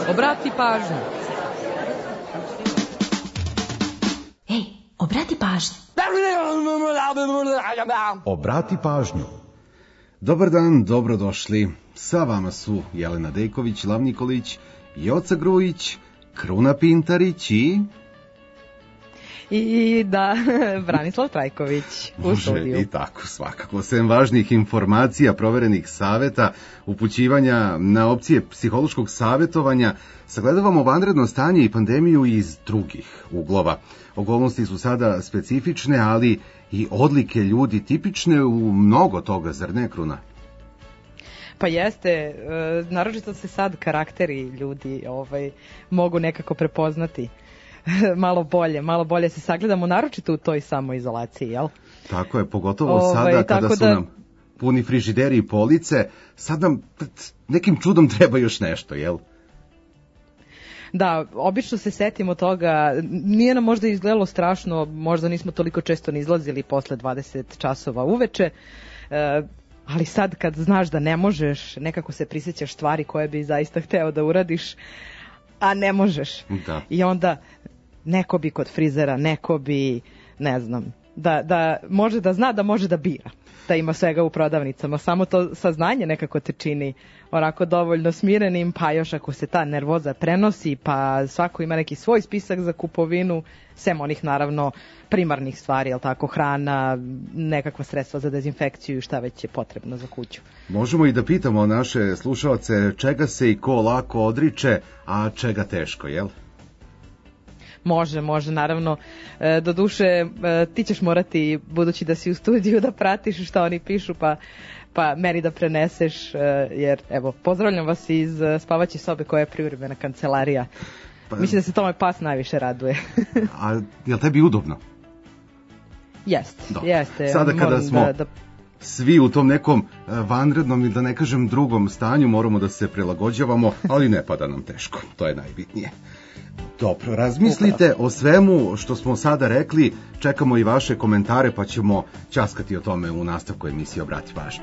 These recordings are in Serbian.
Obrati pažnju. Ej, obrati pažnju. Obrati pažnju. Dobar dan, dobrodošli. Sa vama su Jelena Dejković, Lav Nikolić, Joca Grujić, Kruna Pintarić I da, Branislav Trajković u studiju. Može i tako, svakako. Sem važnih informacija, proverenih saveta, upućivanja na opcije psihološkog savjetovanja, sagledavamo vanredno stanje i pandemiju iz drugih uglova. Okolnosti su sada specifične, ali i odlike ljudi tipične u mnogo toga, zar ne, Kruna? Pa jeste, naročito se sad karakteri ljudi mogu nekako prepoznati malo bolje se sagledamo, naročito u toj samoizolaciji, jel? Tako je, pogotovo sada kada su nam puni frižideri i police, sad nam nekim čudom treba još nešto, jel? Da, obično se setimo toga, nije nam možda izgledalo strašno, možda nismo toliko često ni izlazili posle 20 časova uveče, ali sad kad znaš da ne možeš, nekako se prisjećaš stvari koje bi zaista hteo da uradiš, a ne možeš. Da. I onda neko bi kod frizera, neko bi, ne znam, da može da zna da može da bira, da ima svega u prodavnicama, samo to saznanje nekako te čini onako dovoljno smirenim, pa još ako se ta nervoza prenosi, pa svako ima neki svoj spisak za kupovinu, sem onih naravno primarnih stvari, jel tako, hrana, nekakva sredstva za dezinfekciju i šta već je potrebno za kuću. Možemo i da pitamo naše slušaoce čega se i ko lako odriče, a čega teško, jel? Može, naravno. Doduše, ti ćeš morati, budući da si u studiju, da pratiš šta oni pišu, pa meni da preneseš, jer evo, pozdravljam vas iz spavaće sobe koja je privremena kancelarija. Mislim da se tome pas najviše raduje. A je li tebi udobno? Jeste. Sada kada smo svi u tom nekom vanrednom ili da ne kažem drugom stanju, moramo da se prilagođavamo, ali ne pada nam teško, to je najbitnije. Dobro, razmislite o svemu što smo sada rekli, čekamo i vaše komentare pa ćemo ćaskati o tome u nastavku emisije Obrati pažnju.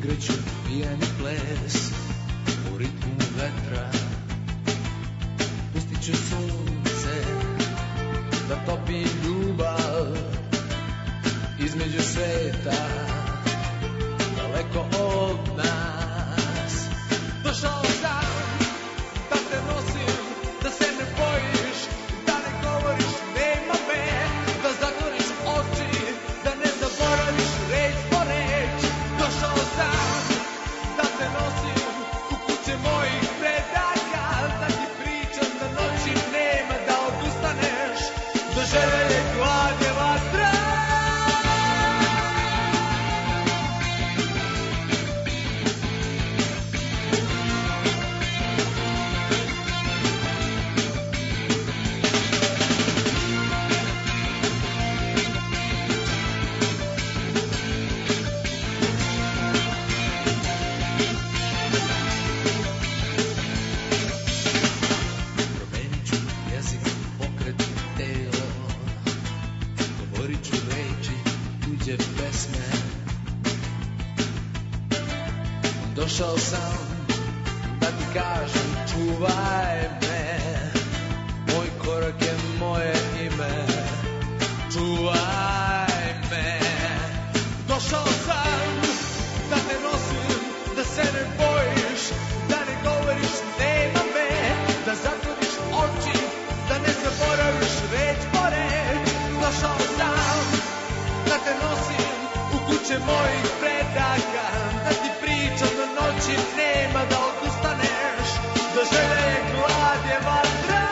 igreću pijani ples u ritmu vetra. Pustit će sunce da topi ljubav između sveta, daleko od nas. Došao sam da te nosim, da se ne bojiš, da ne govoriš nema me, da zatvoriš oči, da ne zaboraviš reč po reč. Došao sam da te nosim u kuće mojih predaka, da ti pričam da noći nema, da odustaneš, da želje je glad je vatra. Došao sam da ti kažem čuvaj me, moj korak je moje ime, čuvaj me. Došao sam da te nosim, da se ne bojiš, da ne govoriš nema me, da zatvoriš oči, da ne zaboraviš reč po reč. Došao sam da te nosim u kuće mojih predaka, da ti pričam da noći nema, da odustaneš, da želje je glad je vatra.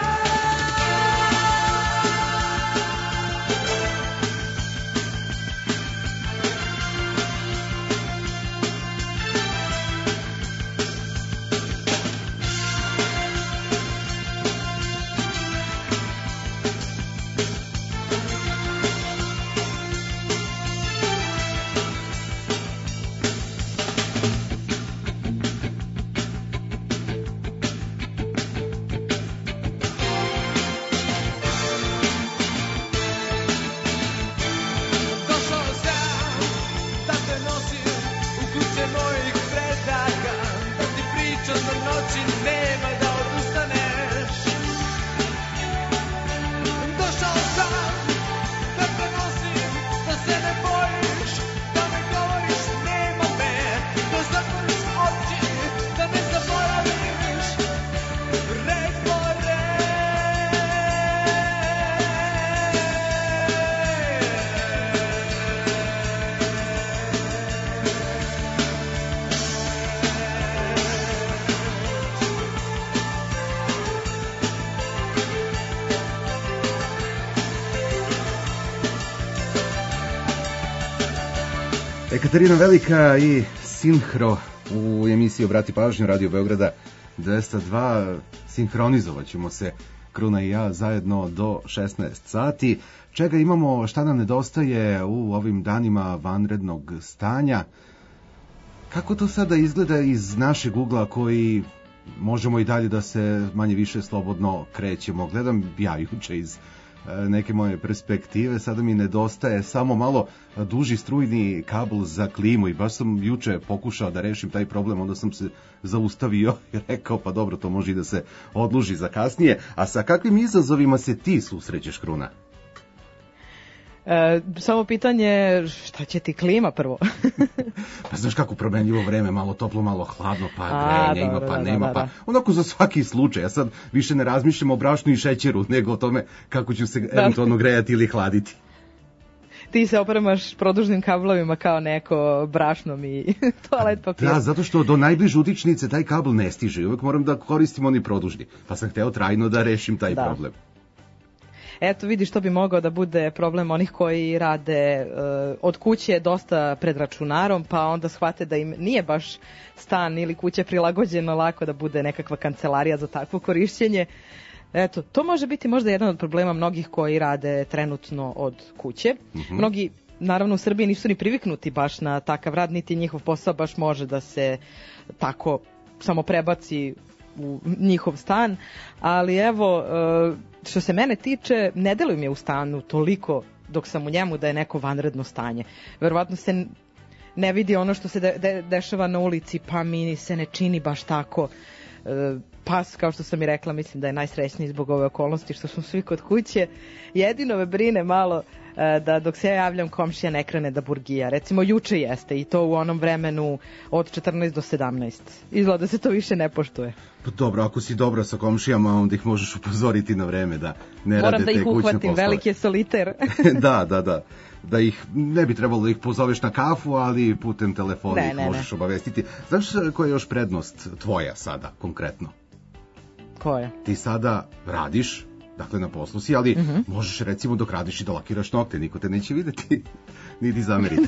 Ekaterina Velika i Sinhro u emisiji Obrati pažnju Radio Beograda 202. Sinhronizovat ćemo se Kruna i ja zajedno do 16 sati. Čega imamo, šta nam nedostaje u ovim danima vanrednog stanja? Kako to sada izgleda iz našeg ugla koji možemo i dalje da se manje više slobodno krećemo? Gledam ja juče iz neke moje perspektive, sada mi nedostaje samo malo duži strujni kabel za klimu i baš sam juče pokušao da rešim taj problem, onda sam se zaustavio i rekao pa dobro, to može i da se odloži za kasnije. A sa kakvim izazovima se ti susrećeš, Kruna? Samo pitanje, šta će ti klima prvo? Pa znaš kako promenljivo vreme, malo toplo, malo hladno, pa grejanje ima, pa nema, pa onako za svaki slučaj. Ja sad više ne razmišljam o brašnu i šećeru, nego o tome kako ću se eventualno grejati ili hladiti. Ti se opremaš produžnim kablovima kao neko brašnom i toalet papir. Da, zato što do najbliže utičnice taj kabel ne stiže i uvek moram da koristim oni produžni. Pa sam hteo trajno da rešim taj problem. Eto, vidiš, to bi mogao da bude problem onih koji rade od kuće dosta pred računarom, pa onda shvate da im nije baš stan ili kuća prilagođeno lako da bude nekakva kancelarija za takvo korišćenje. Eto, to može biti možda jedan od problema mnogih koji rade trenutno od kuće. Mnogi, naravno, u Srbiji nisu ni priviknuti baš na takav rad, niti njihov posao baš može da se tako samo prebaci u njihov stan, ali evo, što se mene tiče, ne delujem je u stanu toliko dok sam u njemu da je neko vanredno stanje. Verovatno se ne vidi ono što se dešava na ulici, pa mi se ne čini baš tako. Pas, kao što sam i rekla, mislim da je najsrećniji zbog ove okolnosti što smo svi kod kuće. Jedino me brine malo da dok se ja javljam komšija ne krene da burgija. Recimo juče jeste i to u onom vremenu od 14 do 17. Izgleda da se to više ne poštuje. Pa dobro, ako si dobro sa komšijama, onda ih možeš upozoriti na vreme da ne Moram rade da te ih kućne uhvatim, poslove. veliki je soliter. Da. Da ih, ne bi trebalo da ih pozoveš na kafu, ali putem telefona ih možeš obavestiti. Znaš koja je još prednost tvoja sada, konkretno? Koja? Ti sada radiš, dakle na poslu si, ali možeš recimo dok radiš i da lakiraš nokte, niko te neće videti, niti zameriti.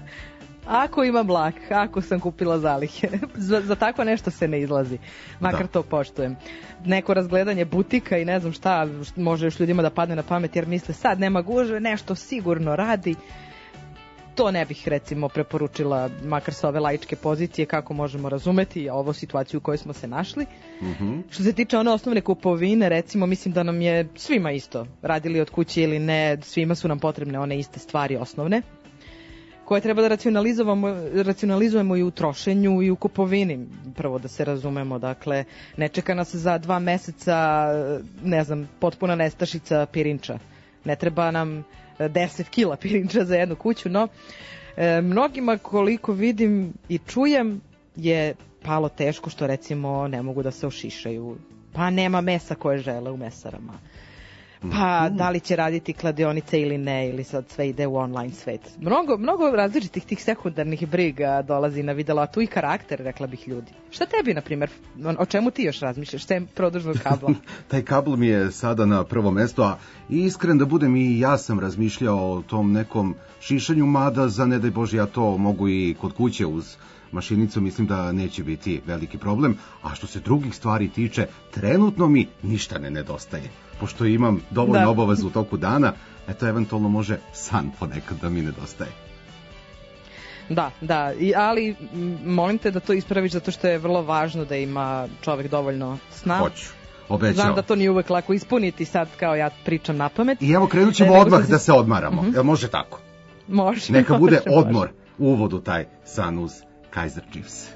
Ako imam lak, ako sam kupila zalihe, za tako nešto se ne izlazi, makar to poštujem. Neko razgledanje butika i ne znam šta može još ljudima da padne na pamet jer misle sad nema gužve, nešto sigurno radi. To ne bih recimo preporučila, makar sa ove laičke pozicije, kako možemo razumeti ovu situaciju u kojoj smo se našli. Što se tiče one osnovne kupovine, recimo mislim da nam je svima isto, radili od kuće ili ne, svima su nam potrebne one iste stvari osnovne, koje treba da racionalizujemo i u trošenju i u kupovini, prvo da se razumemo, dakle, ne čeka nas za 2 meseca, ne znam, potpuna nestašica pirinča, ne treba nam 10 kila pirinča za jednu kuću, no mnogima koliko vidim i čujem je palo teško što recimo ne mogu da se ošišaju, pa nema mesa koje žele u mesarama. Pa da li će raditi kladionice ili ne, ili sad sve ide u online svet. Mnogo različitih tih sekundarnih briga dolazi na videlo, a tu i karakter, rekla bih, ljudi. Šta tebi, na primjer, o čemu ti još razmišljaš, sem produžnog kabla? Taj kabl mi je sada na prvo mesto, a iskren da budem i ja sam razmišljao o tom nekom šišanju, mada za ne daj Bože ja to mogu i kod kuće uz mašinicu, mislim da neće biti veliki problem, a što se drugih stvari tiče, trenutno mi ništa ne nedostaje. Pošto imam dovoljno obaveza u toku dana, eto eventualno može san ponekad da mi nedostaje. Da, ali molim te da to ispraviš zato što je vrlo važno da ima čovek dovoljno sna. Hoću, obećao. Znam da to nije uvek lako ispuniti sad kao ja pričam na pamet. I evo krenut ćemo odmah da se odmaramo. Jel može tako? Može. Neka bude odmor u uvodu taj san uz Kaiser Chiefs.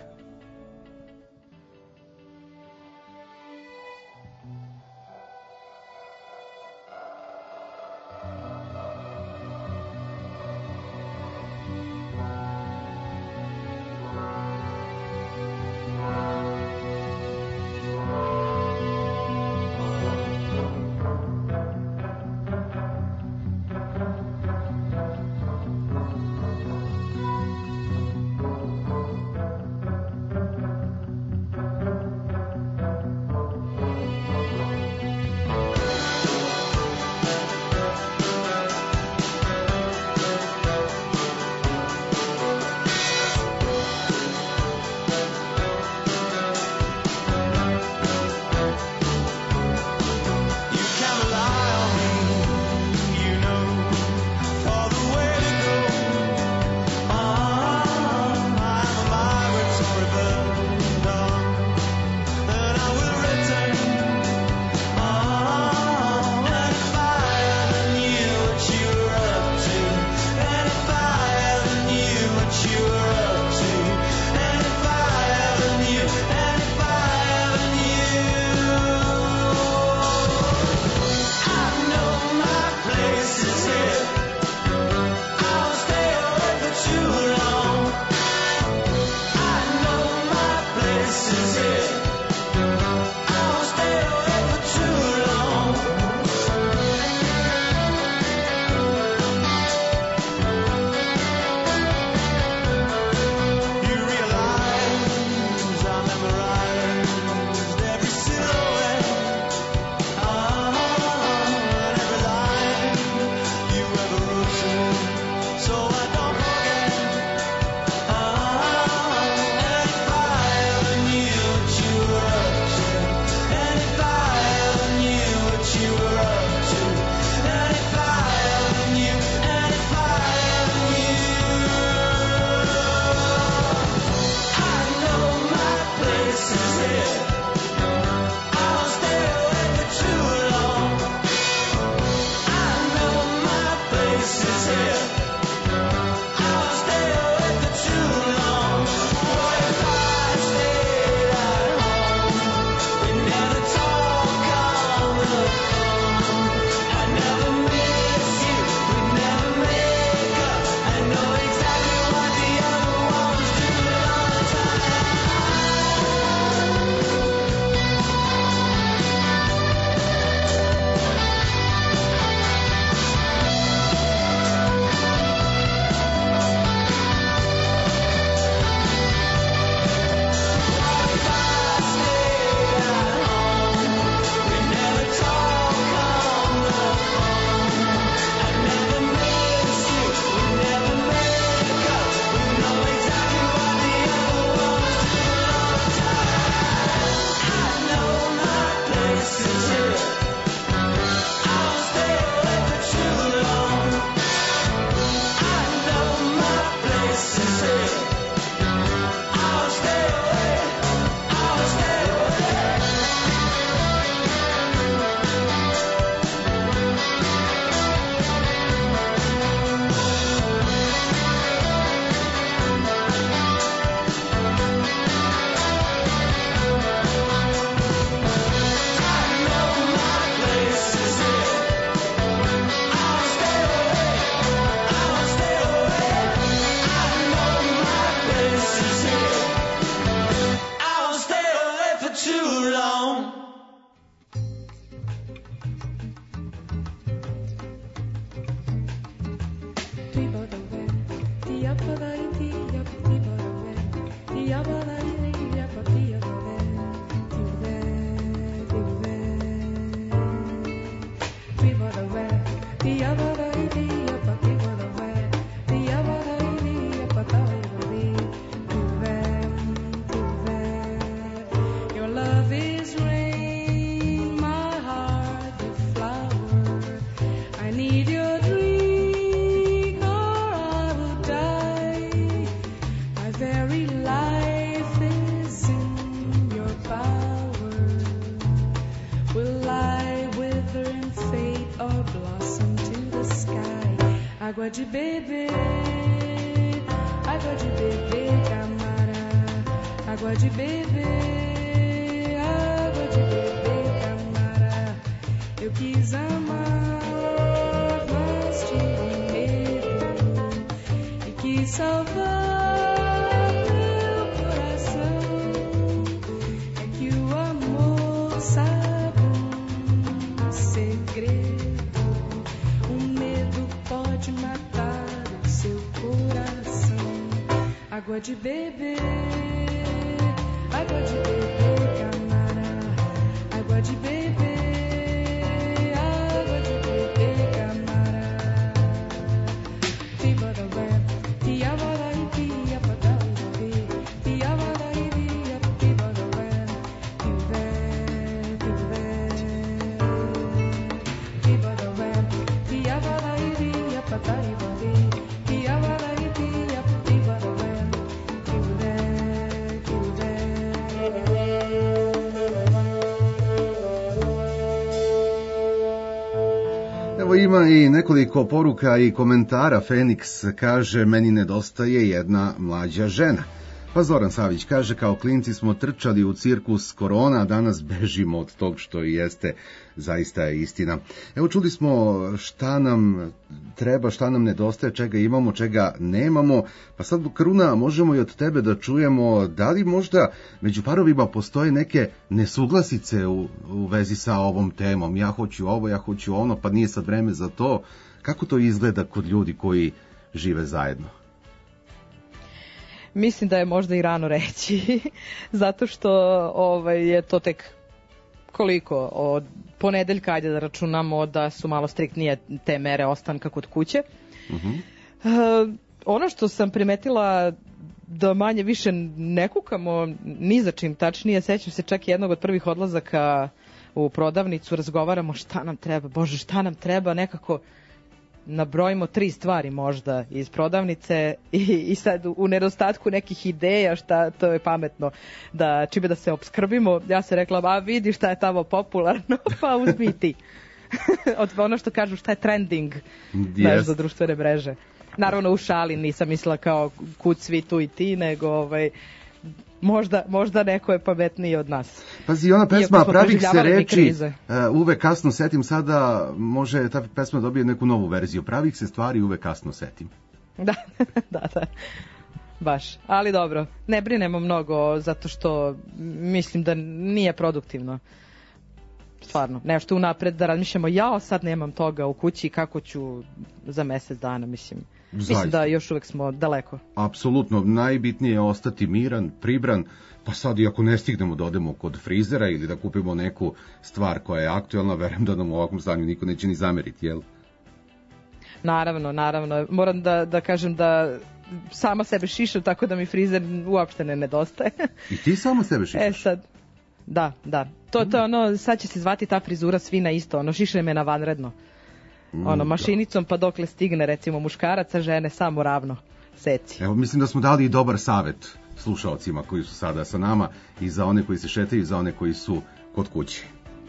água de beber, água de beber, camará, água de beber, água de beber, camará. Eu quis amar, mas tive medo e quis salvar meu coração. É que o amor sabe um segredo, o medo pode matar o seu coração. Água de beber, água de beber, camará, água de beber. Ima i nekoliko poruka i komentara. Feniks kaže, meni nedostaje jedna mlađa žena. Pa Zoran Savić kaže, kao klinci smo trčali u cirkus korona, a danas bežimo od tog što i jeste, zaista je istina. Evo, čuli smo šta nam treba, šta nam nedostaje, čega imamo, čega nemamo, pa sad, Kruna, možemo i od tebe da čujemo da li možda među parovima postoje neke nesuglasice u vezi sa ovom temom. Ja hoću ovo, ja hoću ono, pa nije sad vreme za to. Kako to izgleda kod ljudi koji žive zajedno? Mislim da je možda i rano reći, zato što je to tek koliko, od ponedeljka, ajde da računamo da su malo striktnije te mere ostanka kod kuće. Ono što sam primetila da manje više ne kukamo ni za čim, tačnije, sećam se čak jednog od prvih odlazaka u prodavnicu, razgovaramo šta nam treba, bože šta nam treba, nekako nabrojimo 3 stvari možda iz prodavnice i sad u nedostatku nekih ideja šta to je pametno da čime da se opskrbimo, ja se rekla, a vidi šta je tamo popularno, pa uzmi ti. Od ono što kažu šta je trending, znaš, za društvene mreže. Naravno u šali, nisam mislila kao kud svi tu i ti, nego možda neko je pametniji od nas. Pazi, ona pesma Pravih se reči, uvek kasno setim, sada može ta pesma dobije neku novu verziju. Pravih se stvari uvek kasno setim. Da. Baš, ali dobro, ne brinemo mnogo zato što mislim da nije produktivno. Stvarno, nešto unapred da razmišljamo, ja sad nemam toga u kući, kako ću za mesec dana, mislim da još uvek smo daleko. Apsolutno, najbitnije je ostati miran, pribran, pa sad i ako ne stignemo da odemo kod frizera ili da kupimo neku stvar koja je aktuelna, verujem da nam u ovakvom stanju niko neće ni zameriti, jel? Naravno, moram da kažem da sama sebe šišam, tako da mi frizer uopšte ne nedostaje. I ti sama sebe šišaš? Sad, da. To je ono, sad će se zvati ta frizura svina isto, ono šišne me na vanredno. Mašinicom, pa dokle stigne recimo muškaraca, žene samo ravno seci. Evo, mislim da smo dali i dobar savet slušaocima koji su sada sa nama, i za one koji se šetaju i za one koji su kod kuće.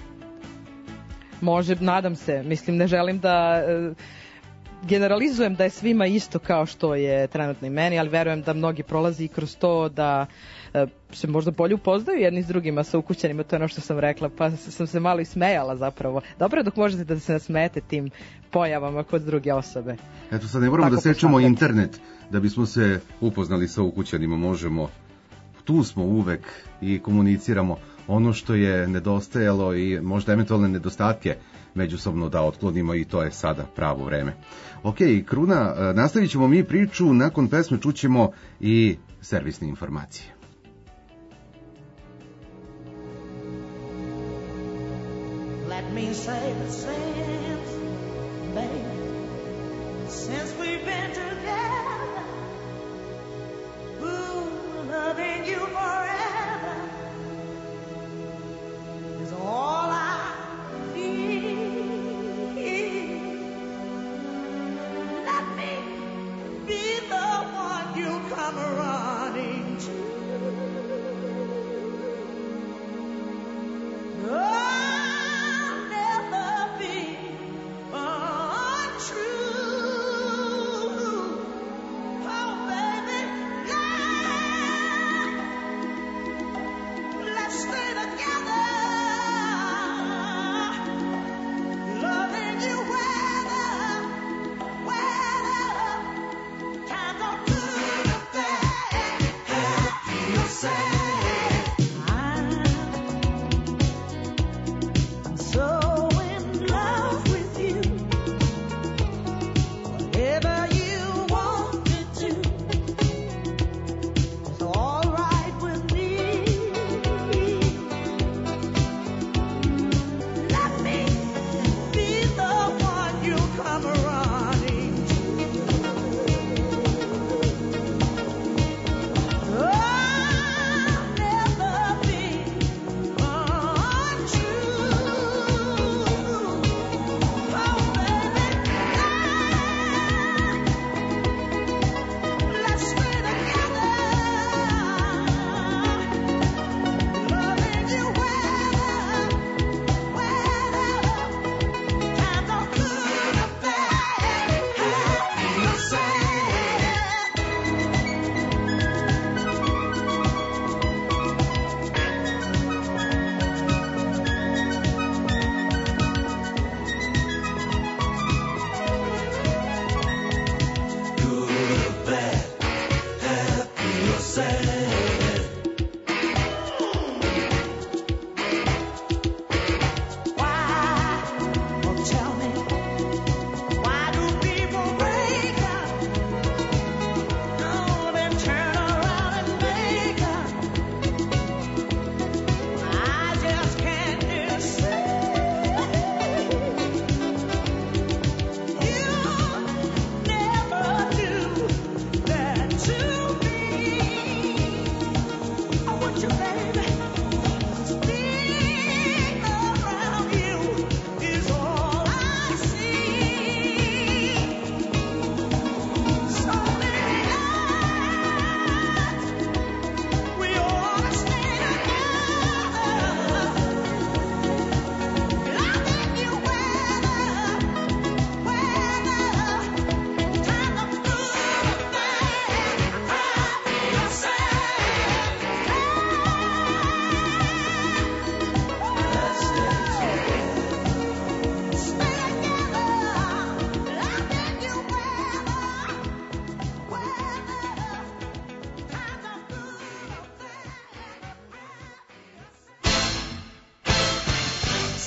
Može, nadam se, mislim, ne želim da generalizujem da je svima isto kao što je trenutno i meni, ali verujem da mnogi prolazi i kroz to da se možda bolje upoznaju jedni s drugima sa ukućanima, to je ono što sam rekla, pa sam se malo i smejala zapravo. Dobro je dok možete da se nasmejete tim pojavama kod druge osobe. Eto, sad ne moramo da sečemo internet da bismo se upoznali sa ukućanima, možemo, tu smo uvek i komuniciramo ono što je nedostajalo i možda eventualne nedostatke međusobno da otklonimo, i to je sada pravo vreme. Ok, Kruna, nastavit ćemo mi priču, nakon pesme čućemo i servisne informacije. Let me say the since, baby, since we've been together, ooh, loving you forever is all I need. Let me be the one you come running to. I'll never be untrue.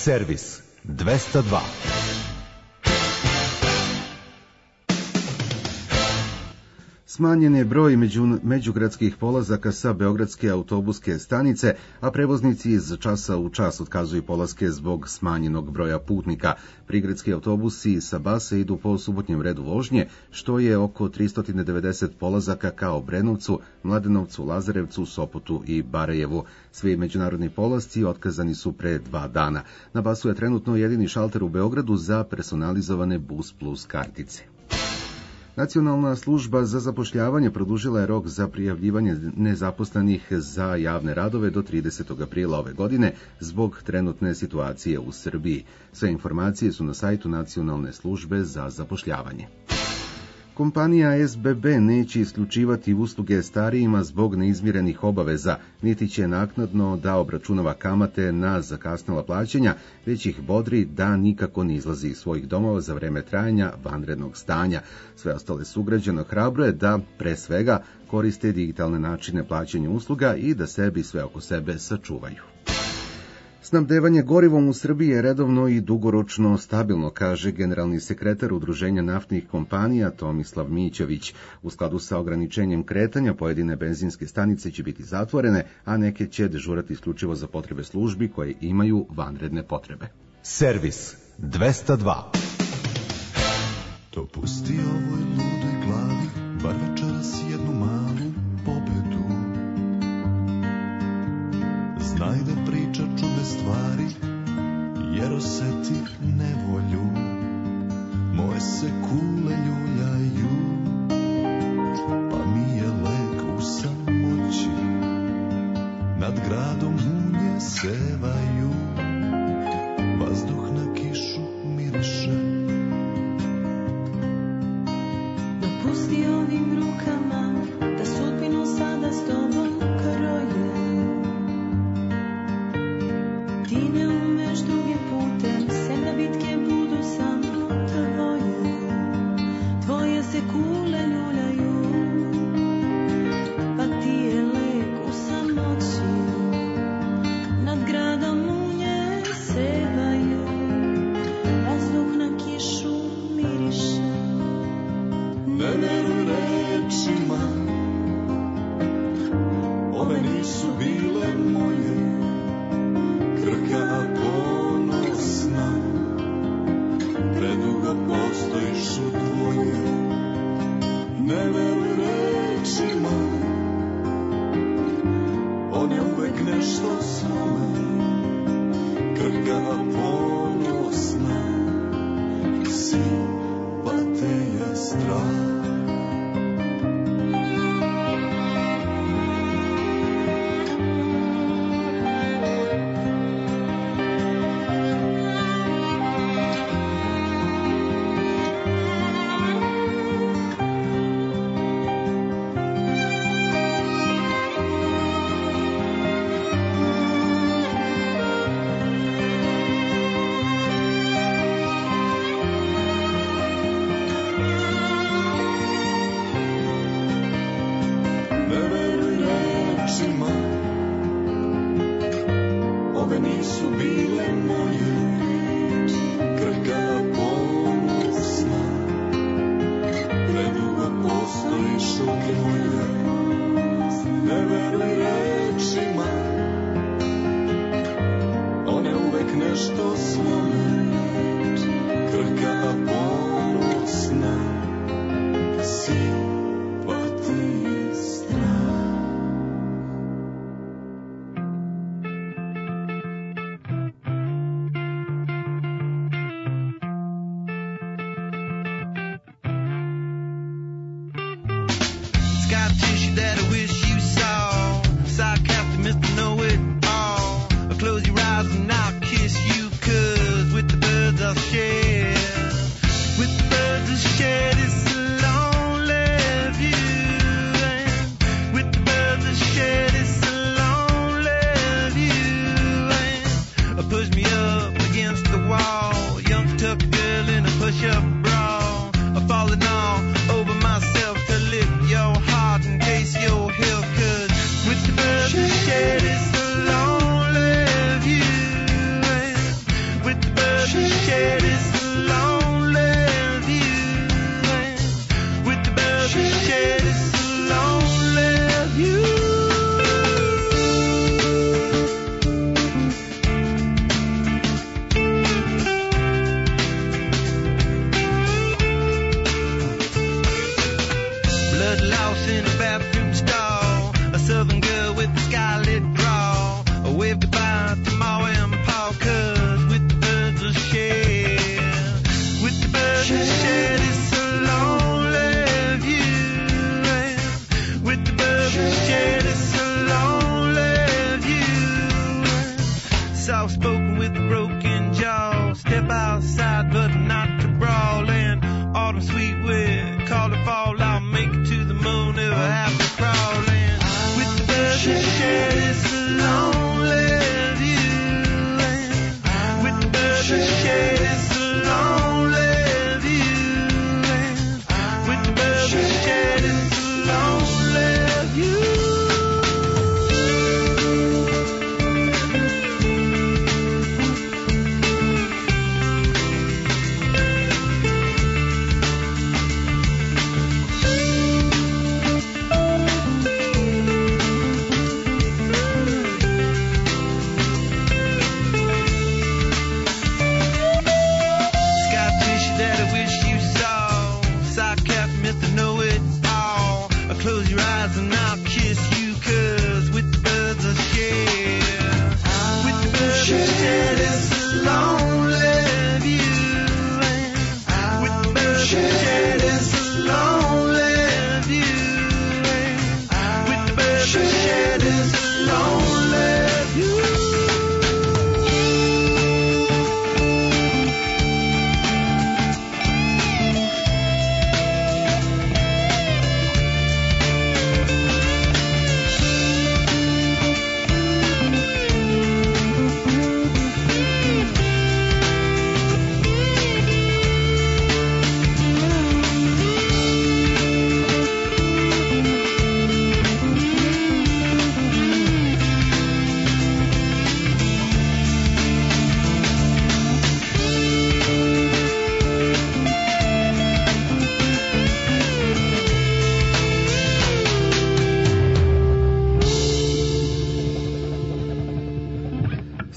Servis 202. Smanjen je broj međugradskih polazaka sa beogradske autobuske stanice, a prevoznici iz časa u čas otkazuju polaske zbog smanjenog broja putnika. Prigradski autobusi sa base idu po subotnjem redu vožnje, što je oko 390 polazaka ka Obrenovcu, Mladenovcu, Lazarevcu, Sopotu i Barajevu. Svi međunarodni polasci otkazani su pre 2 dana. Na basu je trenutno jedini šalter u Beogradu za personalizovane Bus Plus kartice. Nacionalna služba za zapošljavanje produžila je rok za prijavljivanje nezaposlenih za javne radove do 30. aprila ove godine zbog trenutne situacije u Srbiji. Sve informacije su na sajtu Nacionalne službe za zapošljavanje. Kompanija SBB neće isključivati usluge starijima zbog neizmirenih obaveza, niti će naknadno da obračunava kamate na zakasnela plaćanja, već ih bodri da nikako ne izlazi iz svojih domova za vreme trajanja vanrednog stanja. Sve ostale sugrađane ohrabruje da, pre svega, koriste digitalne načine plaćanja usluga i da sebi sve oko sebe sačuvaju. Snabdevanje gorivom u Srbiji je redovno i dugoročno stabilno, kaže generalni sekretar Udruženja naftnih kompanija Tomislav Mićević. U skladu sa ograničenjem kretanja pojedine benzinske stanice će biti zatvorene, a neke će dežurati isključivo za potrebe službi koje imaju vanredne potrebe. Servis 202. To pusti ovoj ludoj glavi, bar večeras jednu malu pobedu. Znaj da priča čudne stvari, jer oseti nevolju. Moje se kule ljuljaju, pa mi je lek u samoći. Nad gradom munje sevaju, vazduh na kišu miriše. Dopusti ovim rukama da sudbinu sada s tobom kroje. Ti ne umeš drugim putem, sem da bitke budu samo tvoje. Tvoje se kule ljuljaju, pa ti je lek u samoći. Nad gradom munje sevaju, vazduh na kišu miriše. Ne veruj rečima, ove nisu bile moje. Krka ponosna, predugo postojiš u dvoje. Ne veruj rečima, on je uvek nešto svome. Krka ponosna, si pa te je strah.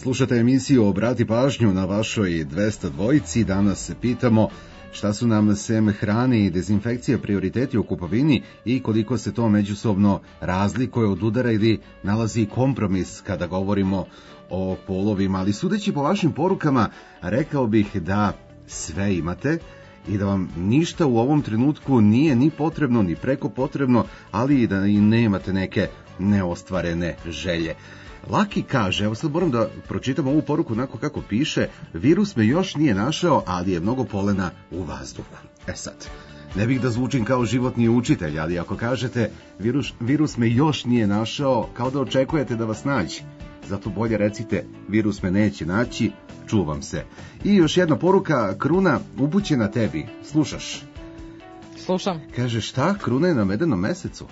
Slušate emisiju Obrati pažnju na vašoj 202. Danas se pitamo šta su nam sem hrane i dezinfekcije prioriteti u kupovini i koliko se to međusobno razlikuje od udara ili nalazi kompromis kada govorimo o polovima. Ali sudeći po vašim porukama, rekao bih da sve imate i da vam ništa u ovom trenutku nije ni potrebno, ni preko potrebno, ali i da i nemate neke neostvarene želje. Laki kaže, evo sad moram da pročitam ovu poruku onako kako piše, virus me još nije našao, ali je mnogo polena u vazduhu. Sad, ne bih da zvučim kao životni učitelj, ali ako kažete virus me još nije našao, kao da očekujete da vas nađe. Zato bolje recite, virus me neće naći, čuvam se. I još jedna poruka, Kruna, upućena tebi, slušaš? Slušam. Kaže, šta, Kruna je na medenom mesecu?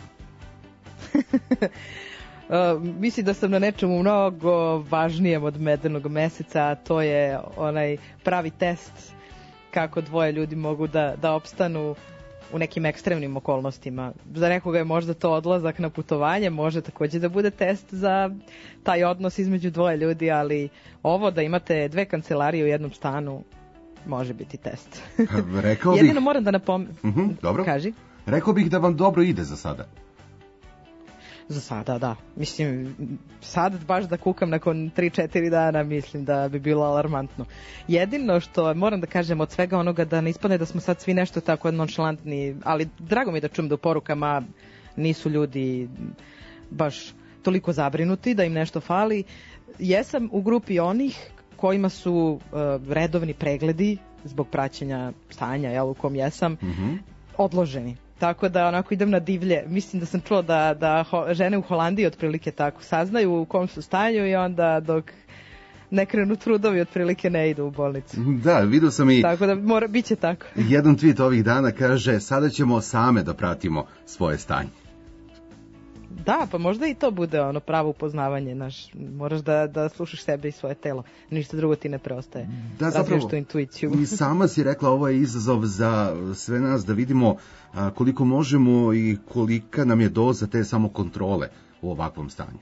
Mislim da sam na nečemu mnogo važnijem od medenog meseca, a to je onaj pravi test kako dvoje ljudi mogu da opstanu u nekim ekstremnim okolnostima. Za nekoga je možda to odlazak na putovanje, može takođe da bude test za taj odnos između dvoje ljudi, ali ovo da imate 2 kancelarije u jednom stanu može biti test. Rekao bih... Jedino moram da napomenem. Dobro. Kaži. Rekao bih da vam dobro ide za sada. Za sada, da. Mislim, sad baš da kukam nakon 3-4 dana, mislim da bi bilo alarmantno. Jedino što moram da kažem od svega onoga da ne ispane da smo sad svi nešto tako nonšalantni, ali drago mi je da čujem da u porukama nisu ljudi baš toliko zabrinuti da im nešto fali. Jesam u grupi onih kojima su redovni pregledi zbog praćenja stanja, u kom jesam, odloženi. Tako da onako idem na divlje. Mislim da sam čuo da žene u Holandiji otprilike tako saznaju u kom su stanju i onda dok ne krenu trudovi otprilike ne idu u bolnicu. Da, vidio sam i... Tako da bit će tako. Jedan tweet ovih dana kaže, sada ćemo same da pratimo svoje stanje. Da, pa možda i to bude ono pravo upoznavanje. Moraš da slušaš sebe i svoje telo. Ništa drugo ti ne preostaje. Da, zapravo, tu intuiciju. I sama si rekla, ovo je izazov za sve nas da vidimo koliko možemo i kolika nam je doza te samokontrole u ovakvom stanju.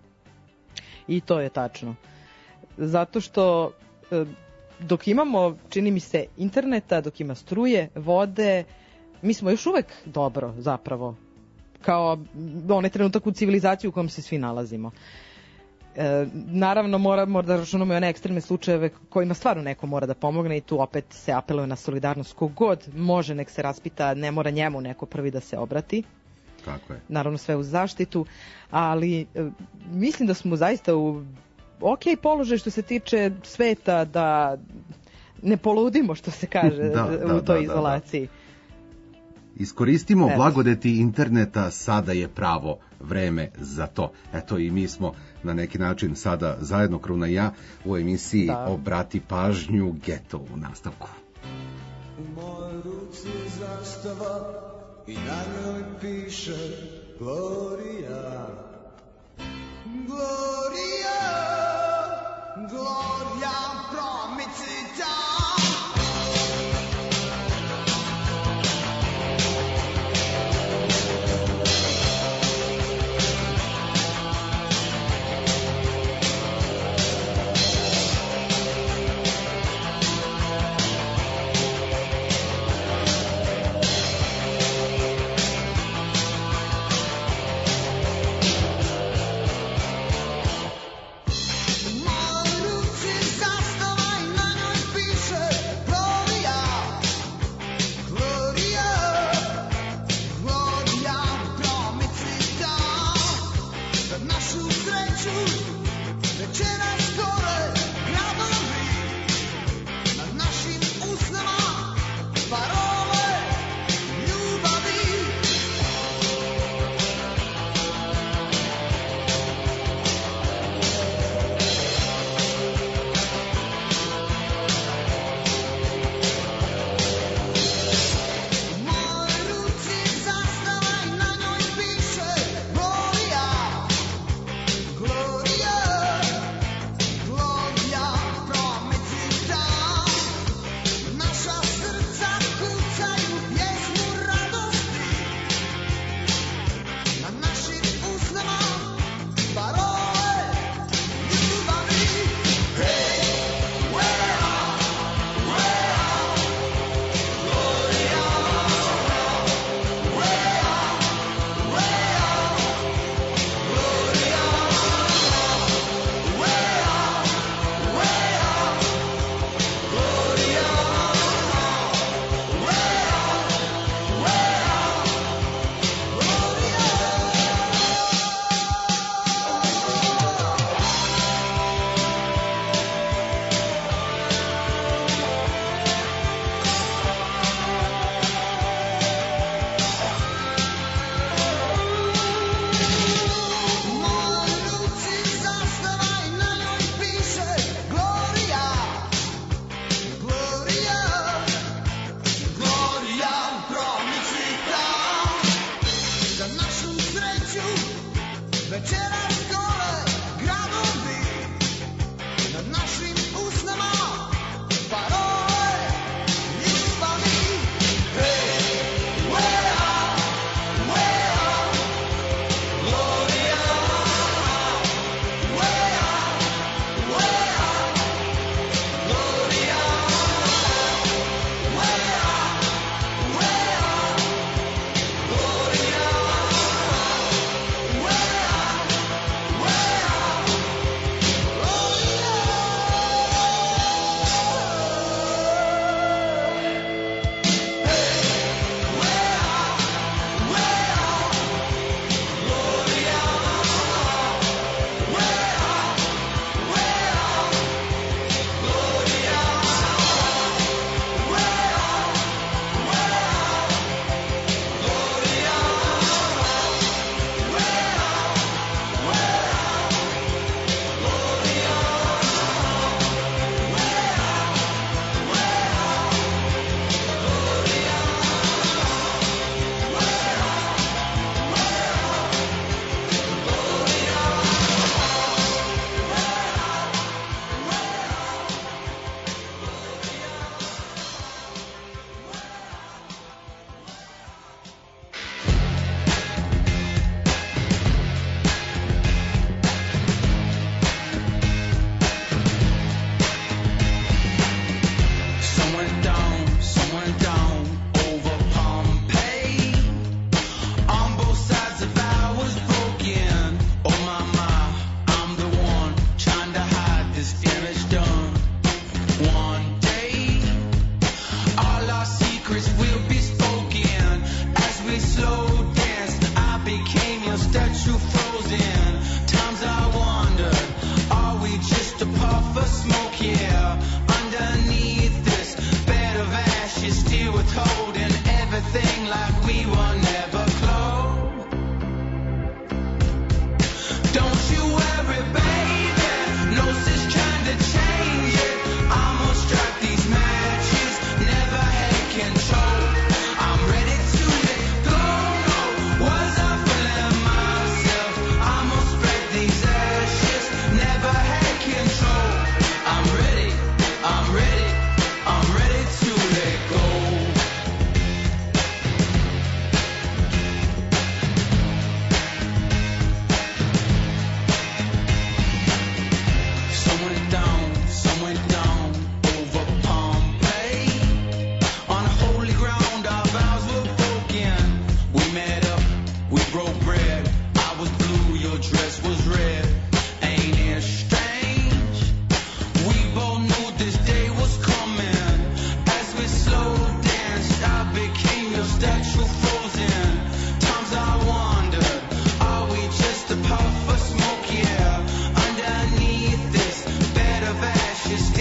I to je tačno. Zato što dok imamo, čini mi se, interneta, dok ima struje, vode, mi smo još uvek dobro zapravo. Kao onaj trenutak u civilizaciji u kojem se svi nalazimo. Naravno moramo da računamo i one ekstremne slučajeve kojima stvarno neko mora da pomogne i tu opet se apeluje na solidarnost. Kogod može nek se raspita, ne mora njemu neko prvi da se obrati. Tako je. Naravno sve uz zaštitu, ali mislim da smo zaista u položaju što se tiče sveta, da ne poludimo što se kaže u toj izolaciji. Iskoristimo blagodeti interneta, sada je pravo vreme za to. Eto i mi smo na neki način sada zajedno, Kruna i ja, u emisiji Obrati pažnju, Geto u nastavku. U mojoj ruci zastava i na njoj piše Gloria. Gloria, Gloria promicita.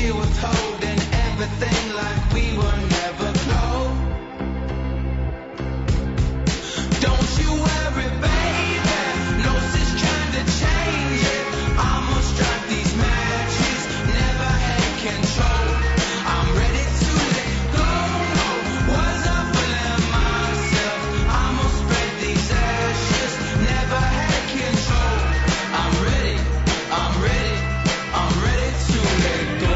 were holding everything like we were never close. Don't you worry, baby, no sis trying to change it. Almost struck these matches, never had control. I'm ready to let go. Was I fooling myself? Almost spread these ashes, never had control. I'm ready to let go.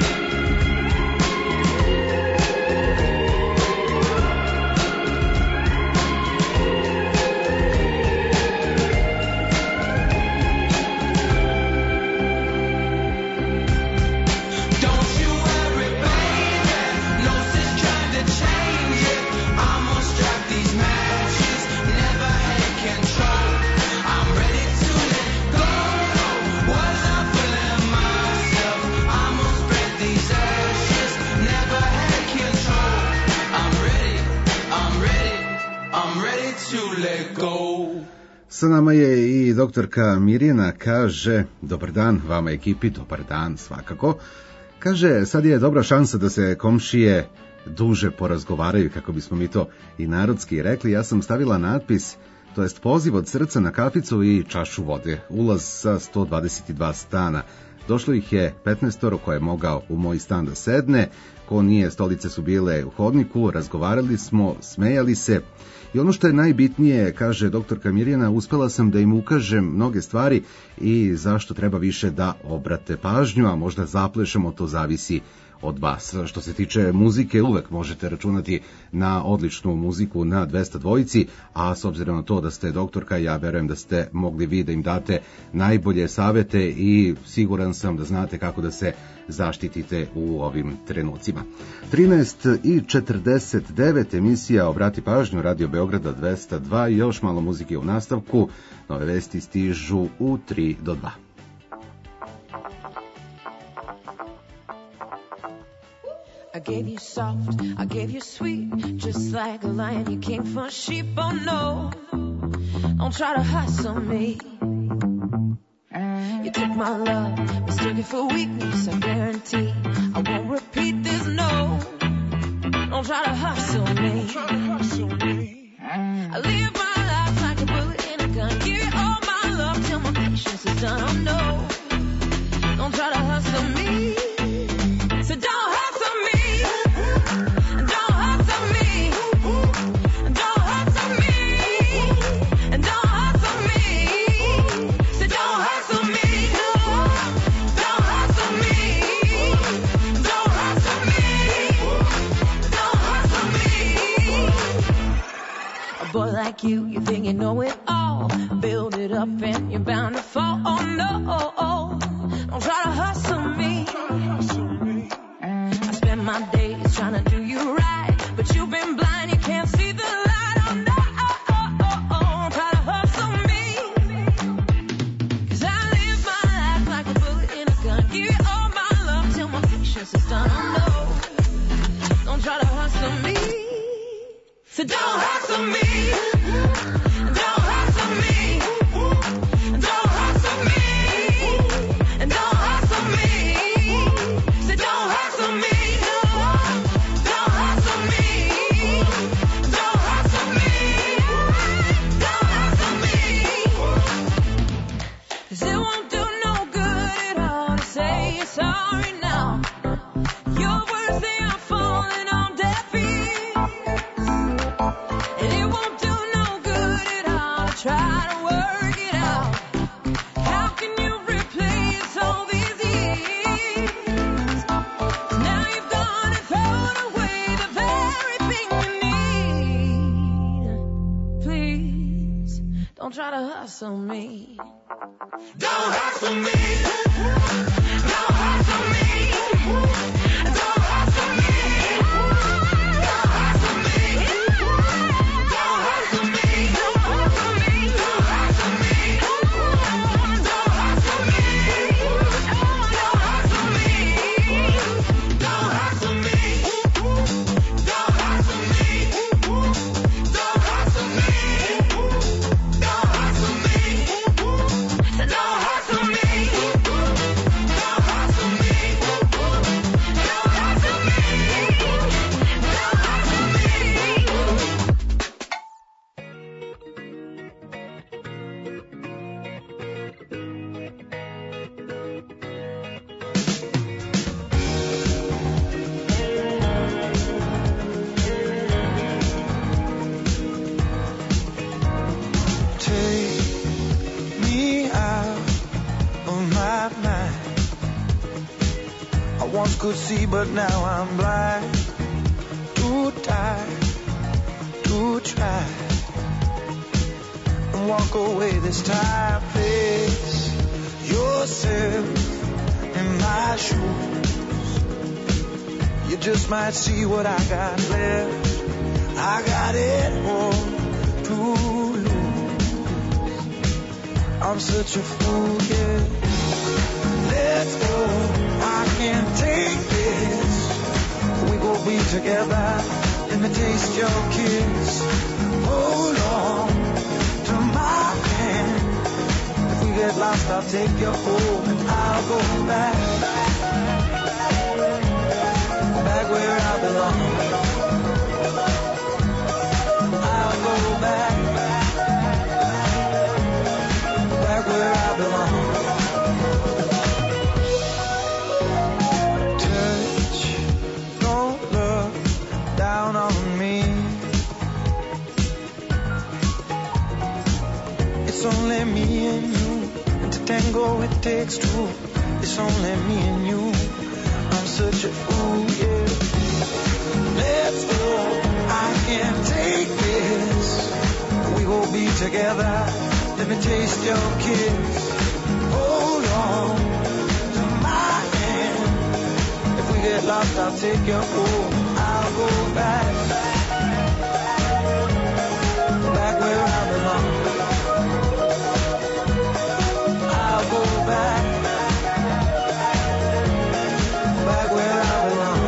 Don't you worry, baby, no sis trying to change it. Almost struck these matches, never had control. I'm ready to let go. Was I fooling myself? Almost spread these ashes, never had control. I'm ready to let go. Sa nama je i doktorka Mirjana, kaže, dobar dan vama ekipi, dobar dan svakako. Kaže, sad je dobra šansa da se komšije duže porazgovaraju, kako bismo mi to i narodski rekli. Ja sam stavila natpis, to jest poziv od srca na kaficu i čašu vode. Ulaz sa 122 stana. Došlo ih je 15 ko je mogao u moj stan da sedne, ko nije, stolice su bile u hodniku, razgovarali smo, smejali se. I ono što je najbitnije, kaže doktorka Mirjana, uspela sam da im ukažem mnoge stvari i zašto treba više da obrate pažnju, a možda zaplešemo, to zavisi od vas. Što se tiče muzike, uvek možete računati na odličnu muziku na 202, a s obzirom na to da ste doktorka, ja verujem da ste mogli vi da im date najbolje savete i siguran sam da znate kako da se zaštitite u ovim trenucima. 13:49 emisija Obrati pažnju, Radio Beograda 202, još malo muzike u nastavku, nove vesti stižu u 3 do 2. I gave you soft, I gave you sweet, just like a lion you came for sheep. Oh no, don't try to hustle me. You took my love, mistook it for weakness. I guarantee I won't repeat this. No, don't try to hustle me. I live my life like a bullet in a gun. Give you all my love till my patience is done. Oh no, don't try to hustle me. So don't hustle me. Don't hustle me. Don't hustle me. Don't hustle me. So don't hustle me. Don't hustle me. Don't hustle me. Don't hustle me. A boy like you think you know it all. Build it up and you're bound to fall. Oh no, don't try to hustle me. I spend my days trying to do you right, but you've been blind, you can't see the light. Oh no, don't try to hustle me. 'Cause I live my life like a bullet in a gun. Give you all my love till my patience is done. Oh no, don't try to hustle me. So don't hustle me. Don't hustle me. Don't hustle me. Don't hustle me. So don't hustle me. Don't hustle me. Don't hustle me. Don't hustle me. 'Cause it won't do no good at all to say you're sorry now. Your words, they are falling on deaf ears. And it won't do no good at all to try to work it out. How can you replace all these years? Now you've gone and thrown away the very thing you need. Please, don't try to hustle me. Don't hustle me. Don't hustle me. Don't hustle me. Don't hustle me. Don't hustle me. Don't hustle me. Don't hustle me. Don't hustle me. Don't hustle me. Don't hustle me. Don't hustle me. Don't hustle me. Don't hustle me. Don't hustle me. my mind. I once could see, but now I'm blind. Too tired to try and walk away this time. Place yourself in my shoes. You just might see what I got left. I got it all to lose. I'm such a fool, yeah. Let's go, I can't take this. We gon' be together. Let me taste your kiss. Hold on to my hand. If we get lost, I'll take you home and I'll go back where I belong. I'll go back where I belong. Touch, don't look down on me. It's only me and you, and to tango it takes two. It's only me and you. I'm such a fool, yeah. Let's go, I can't take this. We will be together. Let me taste your kiss. Hold on to my hand. If we get lost, I'll take you home. I'll go back where I belong. I'll go back where I belong.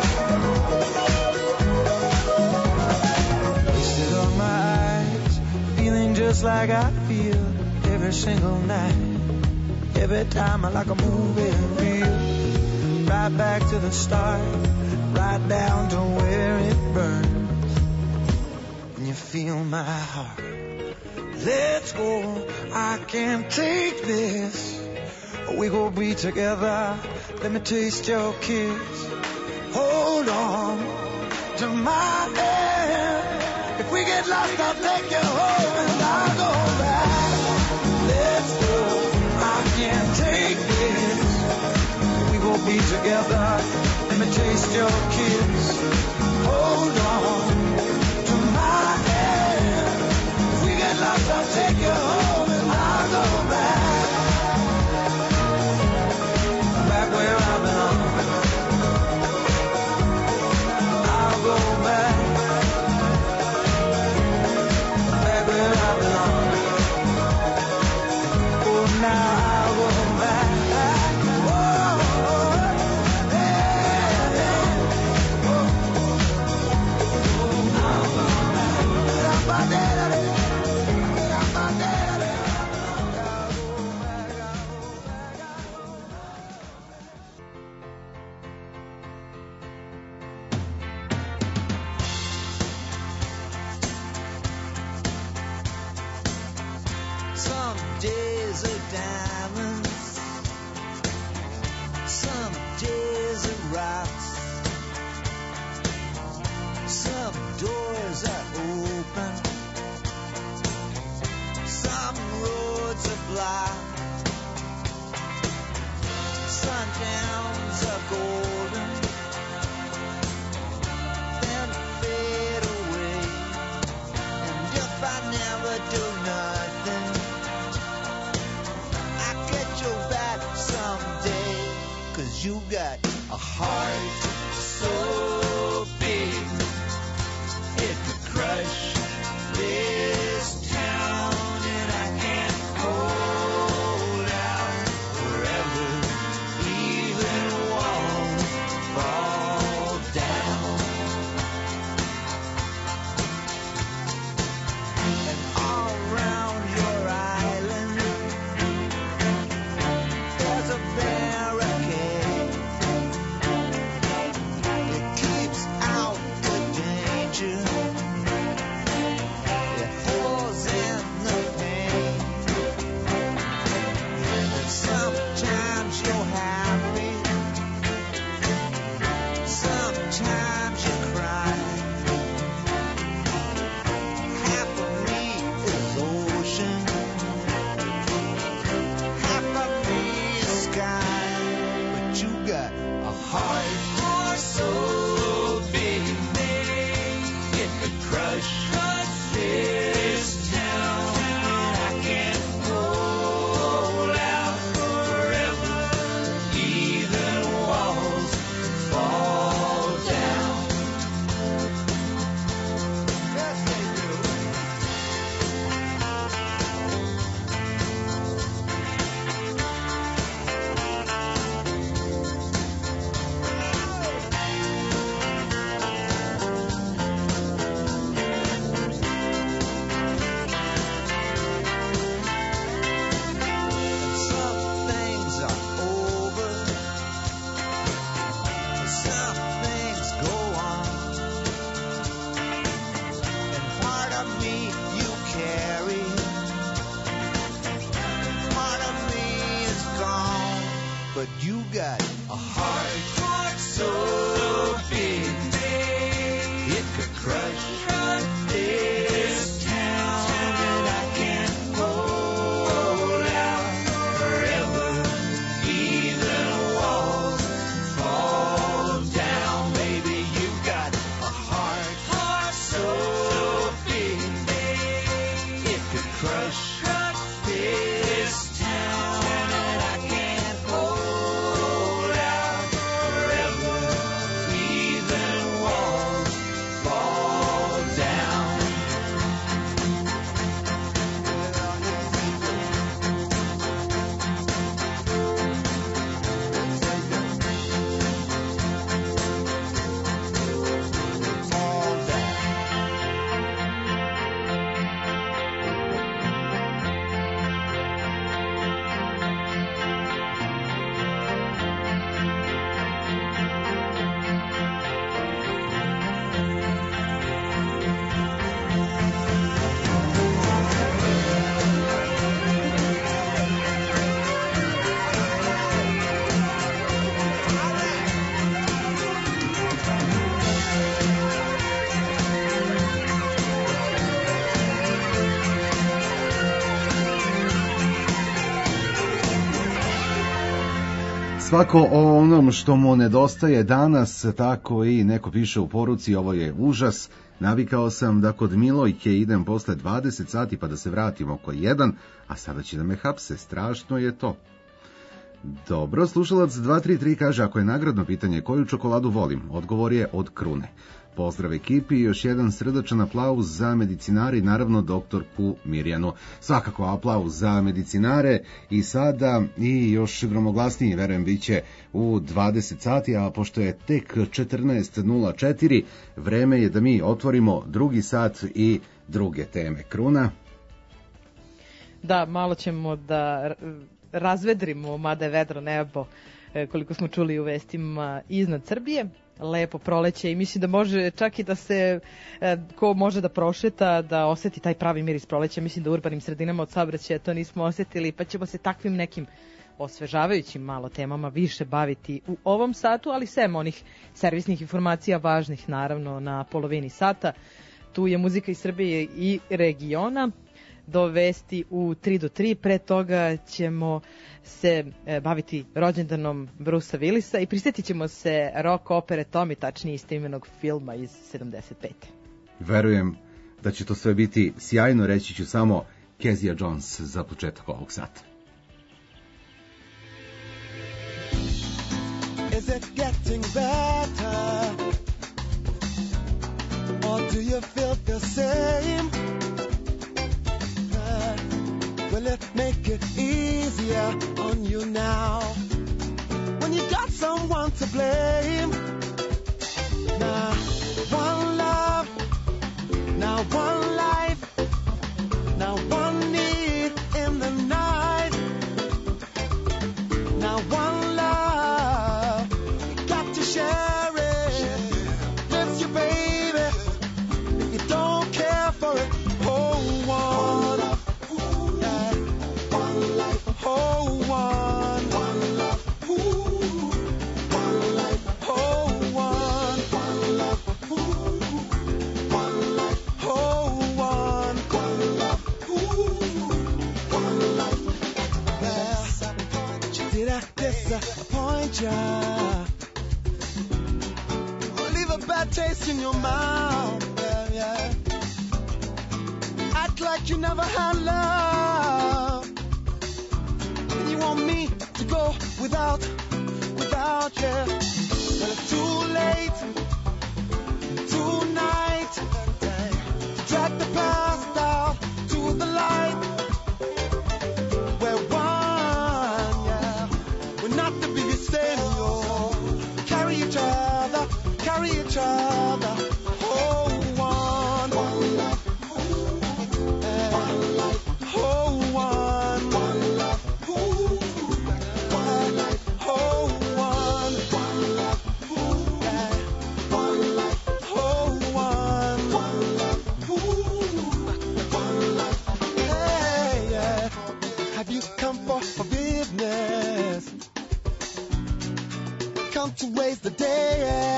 Wasted on my eyes, feeling just like I feel every single night. Every time I like a movie reel. Right back to the start, right down to where it burns. And you feel my heart. Let's go, I can't take this. We gon' be together. Let me taste your kiss. Hold on to my hand. If we get lost, I'll take you home and I'll go back. Let's go, I can't take this. We gon' be together. Let me taste your kiss. Hold on to my hand. If we get lost, I'll take you home and I'll go back where I belong. I'll go back where I belong. Oh, now I'll go back. Some days are diamonds, some days are rocks. Some doors are open, some roads are blocked. Sundowns are golden, then fade away. And if I never do nothing, someday, 'cause you got a heart so big it could crush this town, and I can't hold out forever, even won't fall down. And all around your island there's a barricade. It but you got a heart so big it could crush this town, and I can't hold out forever. Even walls fall down, baby. You got a heart so big it could crush this town, and I can't hold out forever. Even walls fall down. Fall down. Svako o onom što mu nedostaje danas, tako i neko piše u poruci, ovo je užas. Navikao sam da kod Milojke idem posle 20 sati pa da se vratim oko 1, a sada će da me hapse, strašno je to. Dobro, slušalac 233 kaže, ako je nagradno pitanje koju čokoladu volim, odgovor je od Krune. Pozdrav ekipi i još jedan srdačan aplauz za medicinare i naravno doktorku Mirjanu. Svakako aplauz za medicinare i sada i još gromoglasniji, verujem, bit će u 20 sati, a pošto je tek 14.04, vreme je da mi otvorimo drugi sat i druge teme. Kruna? Da, malo ćemo da razvedrimo, mada je vedro nebo, koliko smo čuli u vestima, iznad Srbije. Lepo proleće i mislim da može čak i da se, ko može da prošeta, da oseti taj pravi miris proleća. Mislim da u urbanim sredinama od saobraćaja to nismo osetili, pa ćemo se takvim nekim osvežavajućim malo temama više baviti u ovom satu, ali sem onih servisnih informacija važnih naravno na polovini sata. Tu je muzika iz Srbije i regiona do vesti u 3 do 3. Pre toga ćemo se baviti rođendanom Brucea Willisa i prisjetit ćemo se rock opere Tommy, tačnije istoimenog filma iz 75. Verujem da će to sve biti sjajno, reći ću samo Kezia Jones za početak ovog sata. Is it getting better? Or do you feel the same? Will it make it easier on you now? When you got someone to blame? Now, one love, now one life, now one need in the night. Now one love, you got to share it with your baby. If you don't care for it, hold one love. Oh, one love, ooh, one life, oh, one love, ooh, one life, oh, one love, ooh, one life. Well, did I disappoint ya? Leave a bad taste in your mouth, yeah. Act like you never had love. You want me to go without you. But it's too late tonight to drag the past out to the light. We're one, yeah. We're not to be the same, yo. Carry each other, carry each other. Oh, one love, one life, oh, one love. come to waste the day?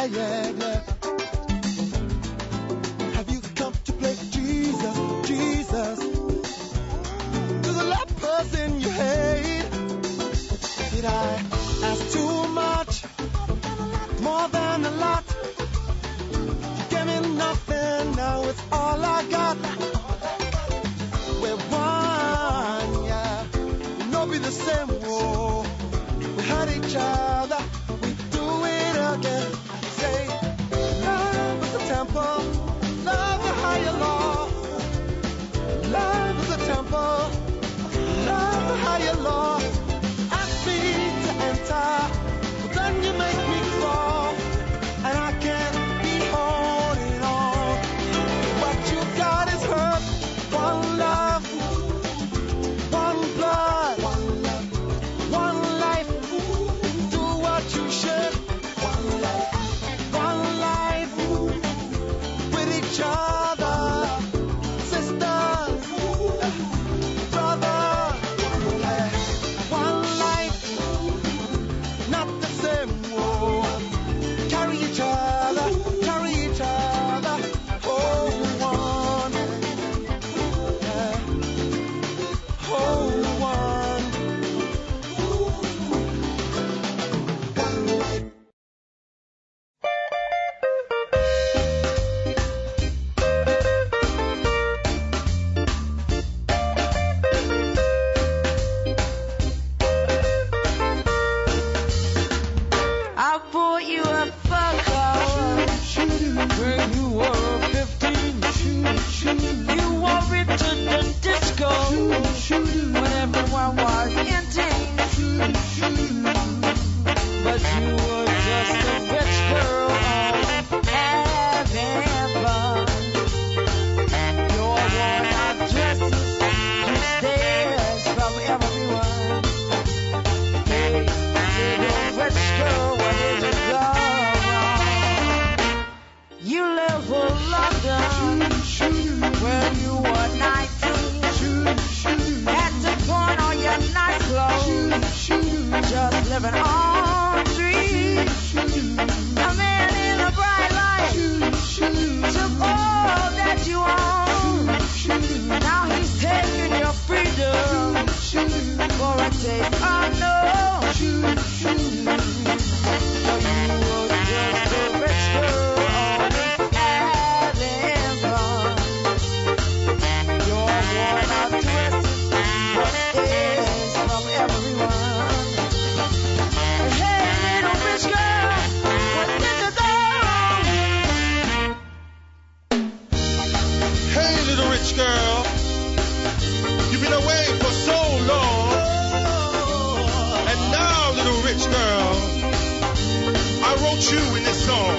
Have you come to play Jesus, Jesus? To the lepers in your hate? Did I ask too much? More than a lot? You gave me nothing, now it's all I got. We're one, yeah. We'll not be the same, whoa. We had each other, we do it again. Say, love is a temple, love the higher law. Love is a temple, love the higher law. Ask me to enter, but then you make me crawl, and I can't be holding on. What you got is hurt, one love, one blood, one life. Do what you should. One life with each other, sisters, brothers. One life, not the same. Whoa. Carry each other, carry each other. Oh, one, yeah. Oh, one. I bought you a Falcon when you were 15. You wore it to the disco when everyone was in teen. But you were just a rich girl having fun. Your worn-out dresses drew stares from everyone. Hey, little rich girl, where did you go wrong? You live for London when you were 19. Had to pawn all your nice clothes, just living on dreams. A man in a bright light took all that you own. Now he's taking your freedom for a taste unknown. So you were just a rich girl having fun. Your worn-out dresses were stares from everyone. Hey, little rich girl, what did you do? Hey, little rich girl, you've been away for so long. And now, little rich girl, I wrote you in this song.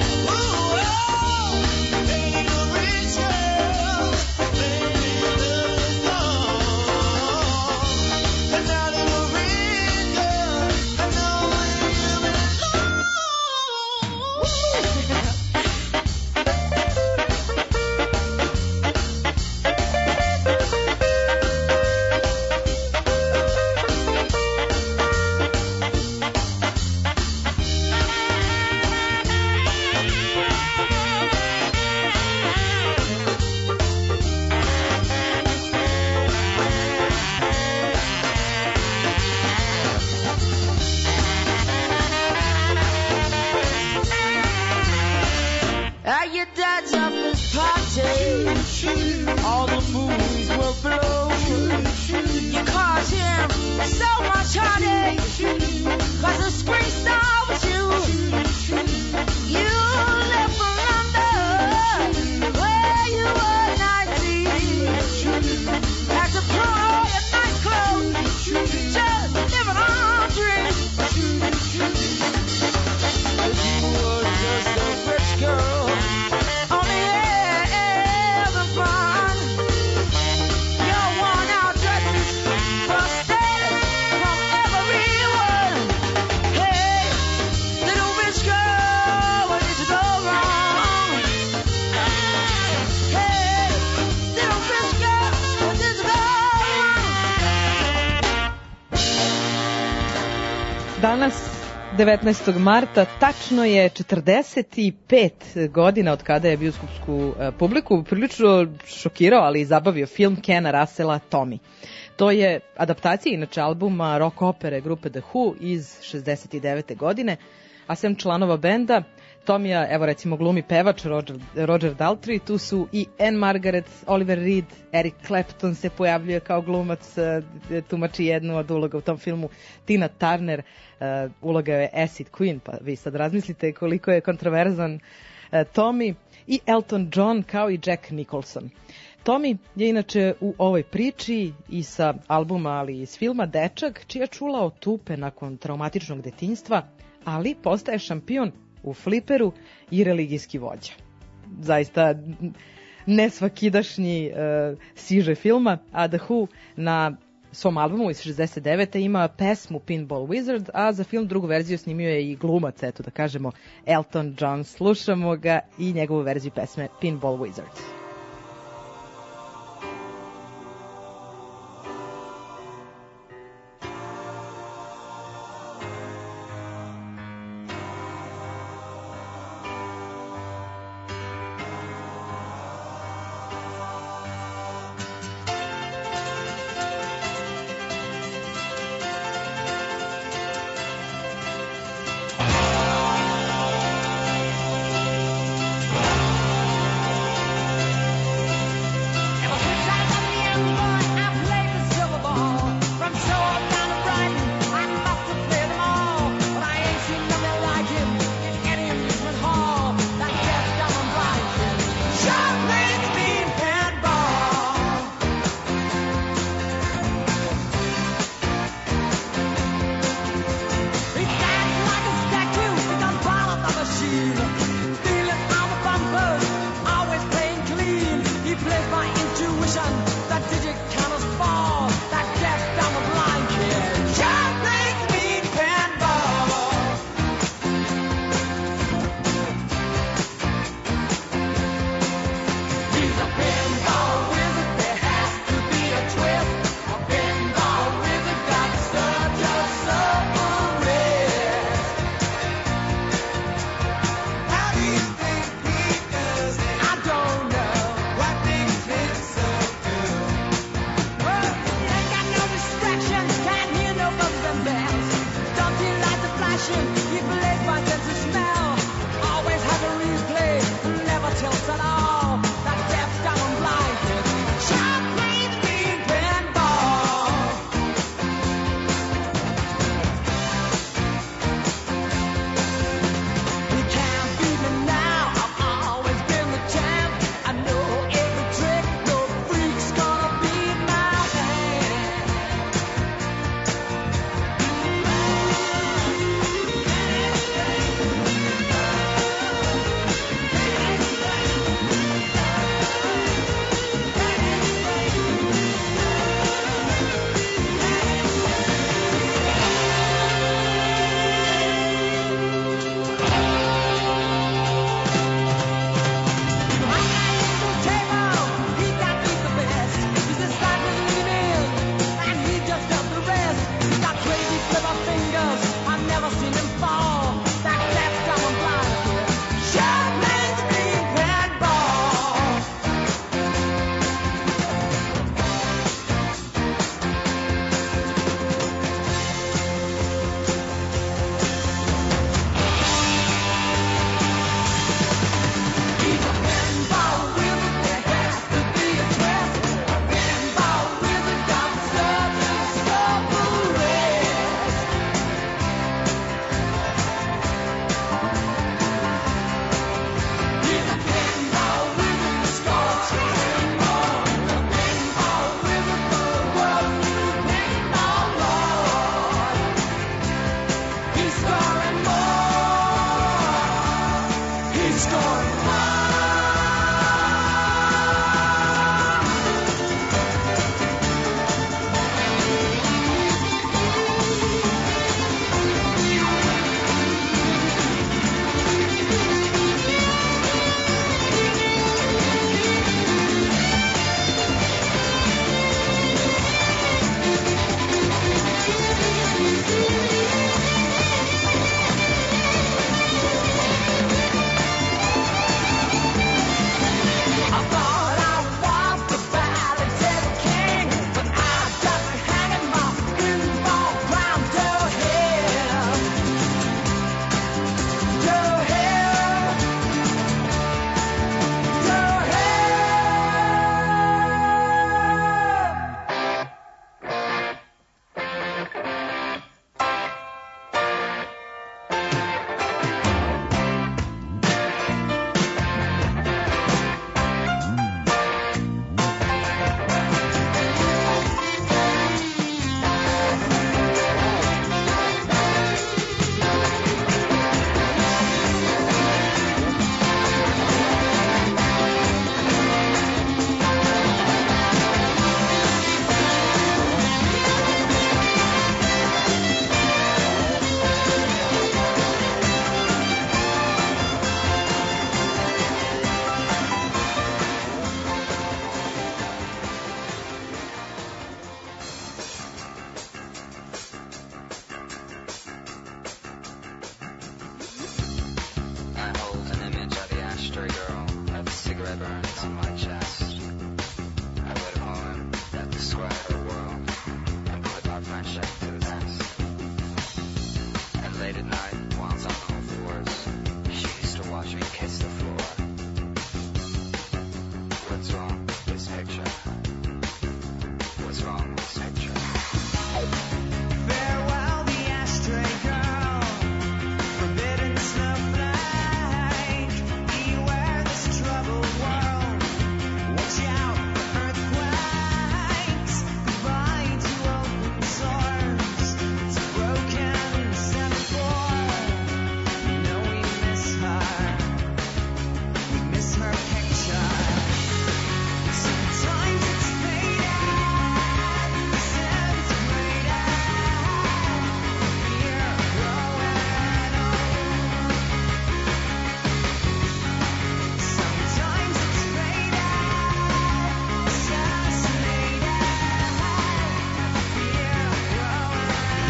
At your dad's office party, all the movies were blown. You caused him so much heartache, 'cause the screen star was you. You left for London, where you were 19. Had to put on your nice clothes, just living on dreams. You were just a rich girl, only having fun. Your worn-out dresses were stares from everyone. Hey, little rich girl, where did you go wrong? Hey, little rich girl, where did you go wrong? Danas 19. marta, tačno je 45 godina od kada je bioskopsku publiku prilično šokirao, ali i zabavio film Kena Russella Tommy. To je adaptacija inače albuma rock opere grupe The Who iz 69. godine, a sem članova benda, Tomija, evo recimo glumi pevač Roger Daltrey, tu su i Anne Margaret, Oliver Reed, Eric Clapton se pojavljuje kao glumac, tumači jednu od uloga u tom filmu, Tina Turner, uloga je Acid Queen, pa vi sad razmislite koliko je kontroverzan Tommy, i Elton John kao i Jack Nicholson. Tommy je inače u ovoj priči i sa albuma, ali i iz filma dečak čija čula otupe nakon traumatičnog detinjstva, ali postaje šampion u fliperu i religijski vođa. Zaista nesvakidašnji siže filma, a The Who na svom albumu iz 69. ima pesmu Pinball Wizard, a za film drugu verziju snimio je i glumac, eto da kažemo, Elton John. Slušamo ga i njegovu verziju pesme Pinball Wizard. Sorry, girl, that cigarette burns on my chest. I wait a moment, let the sweat of the world, and put our friendship to the test. And late at night, while I was on all fours, she used to watch me kiss the floor. What's wrong with this picture? What's wrong with this picture? Farewell, the ashtray girl, forbidden snowflake. Beware this troubled world. Watch out for earthquakes. Goodbye to open sores, to broken semaphore. You know we miss her. We miss her picture. Sometimes it's faded, disintegrated. Fear growing old. Sometimes it's faded, assassinated. Fear growing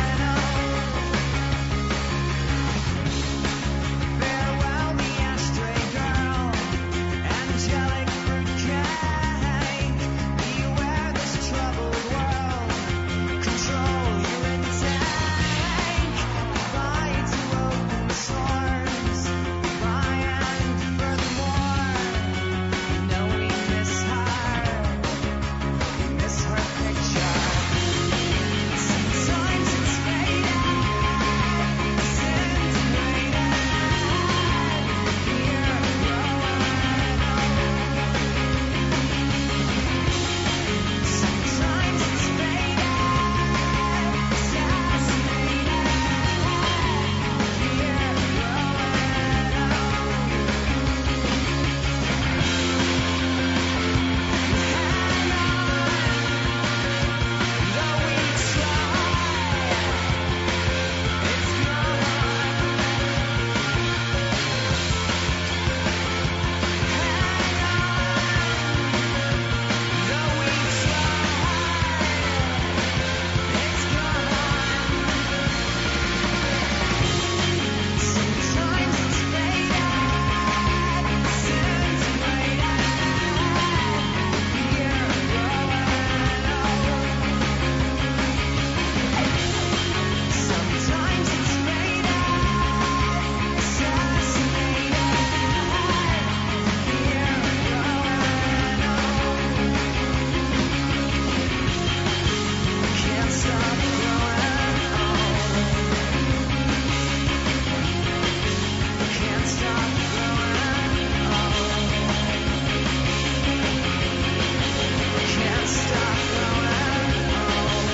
old. Farewell, the ashtray girl, angelic fruitcake. Beware this troubled world. Control your intake. Goodbye to open sores. Goodbye and furthermore. You know we miss her. We miss her picture. Sometimes it's faded, disintegrated. Fear growing old. Sometimes it's faded, assassinated. Fear growing though we try, it's gone. Though we try, it's gone. Sometimes it's faded, disintegrated. Fear growing old. Sometimes it's faded, assassinated. Fear growing old. Can't stop growing old. Can't stop growing old. Can't stop growing old.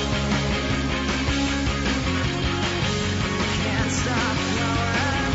Can't stop growing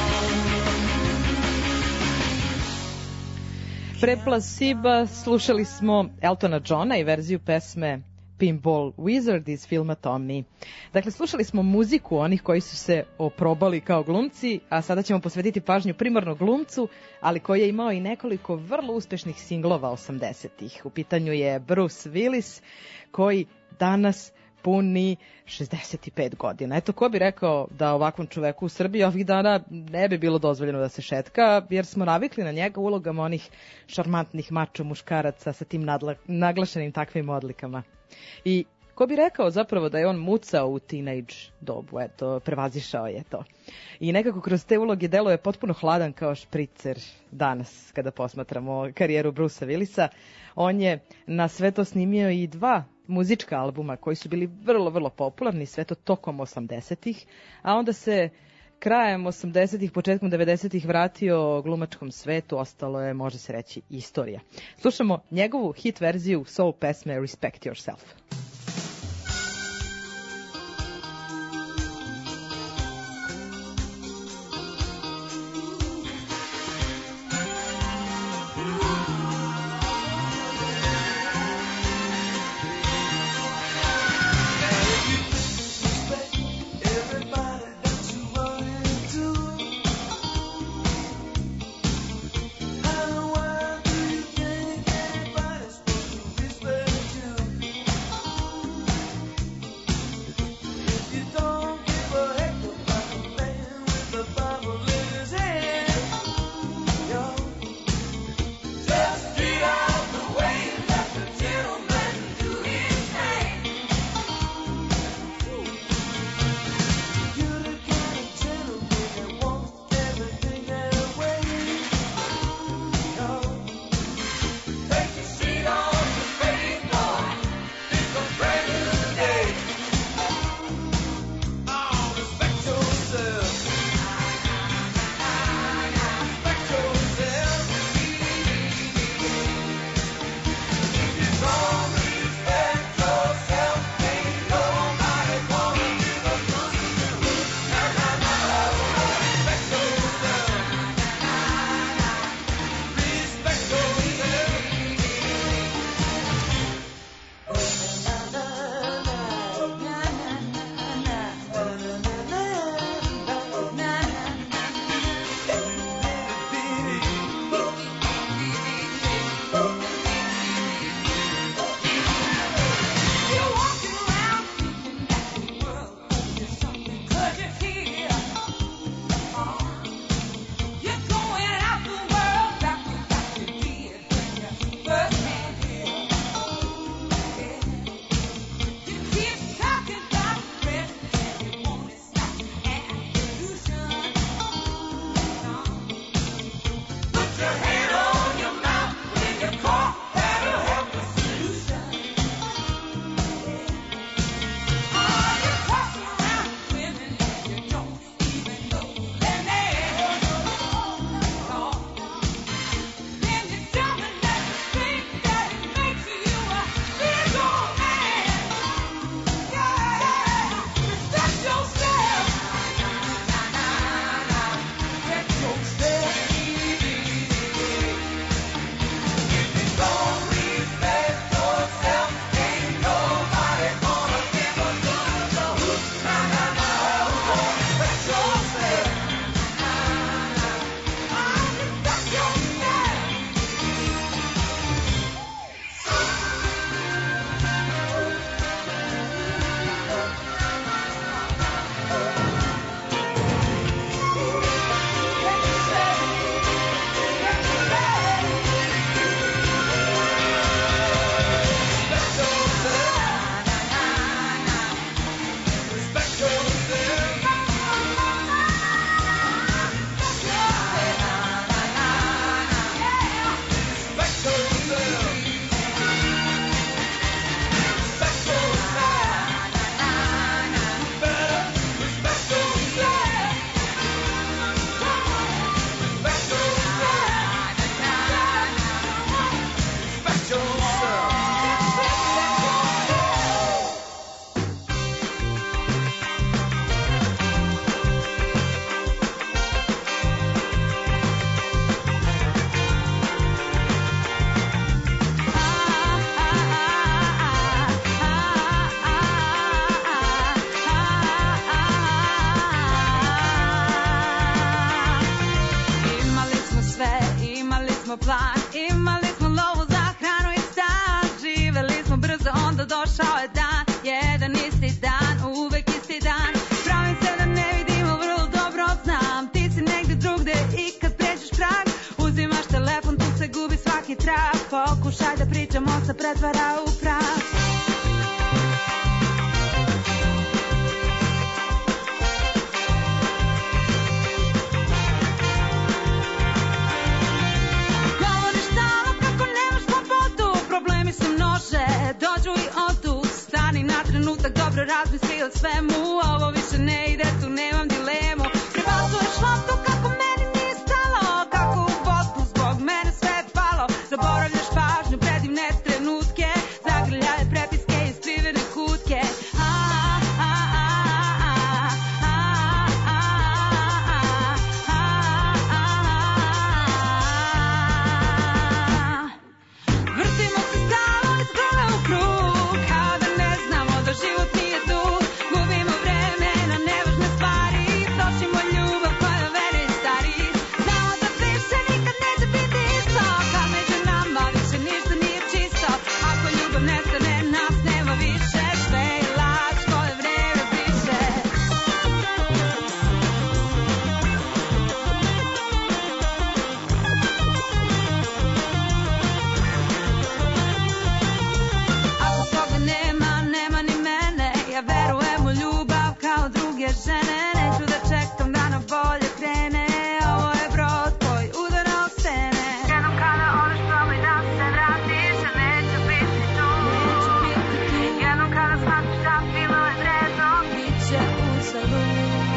old. Pre Placebo slušali smo Eltona Johna i verziju pesme Pinball Wizard iz filma Tommy. Dakle, slušali smo muziku onih koji su se oprobali kao glumci, a sada ćemo posvetiti pažnju primarno glumcu, ali koji je imao i nekoliko vrlo uspešnih singlova 80-ih. U pitanju je Bruce Willis, koji danas puni 65 godina. Eto, ko bi rekao da ovakvom čoveku u Srbiji ovih dana ne bi bilo dozvoljeno da se šetka, jer smo navikli na njega ulogama onih šarmantnih mačo muškaraca sa tim naglašenim takvim odlikama. I ko bi rekao zapravo da je on mucao u teenage dobu, eto, prevazišao je to. I nekako kroz te uloge deluje potpuno hladan kao špricer danas, kada posmatramo karijeru Brucea Willisa. On je na sve to snimio i 2 muzička albuma koji su bili vrlo, vrlo popularni, sve to tokom 80-ih, a onda se krajem 80-ih, početkom 90-ih vratio glumačkom svetu, ostalo je, može se reći, istorija. Slušamo njegovu hit verziju soul pesme Respect Yourself. How plan. Imali smo lovu za hranu i stan, živeli smo brzo, onda došao je dan. Jedan isti dan, uvek isti dan. Pravim se da ne vidim, ali vrlo dobro znam. Ti si negde drugde i kad pređeš prag, uzimaš telefon, tu se gubi svaki trag. Pokušaj da pričamo, se pretvara u prah. Govoriš stalno kako nemaš slobodu, problemi se množe, dođu i odu. Stani na trenutak, dobro razmisli o svemu, ovo više ne ide, tu nemam dilemu. Prebacuješ loptu kako meni nije stalo, kako u Bosnu zbog mene sve je palo. Zaboravljaš pažnju, predivne trenutke, zagrljaje prepiske i skrivene kutke. Vrtimo se stalno iz kruga u krug, kao da ne znamo da život nije dug. Gubimo vreme na nevažne stvari, trošimo ljubav koja veri stari. Znamo da više nikad neće biti isto, kad među nama više ništa nije čisto. Ako ljubav nestane, nas nema više, sve je laž koje vreme briše. Ako toga nema, nema ni mene. Ja verujem u ljubav kao druge žene. Neću da čekam da na bolje krene. Ovo je brod koji udara o stene. Jednom kada odeš, probaj da se vratiš, a neće biti tu. Jednom kada shvatiš da bilo je vredno, bit će uzalud.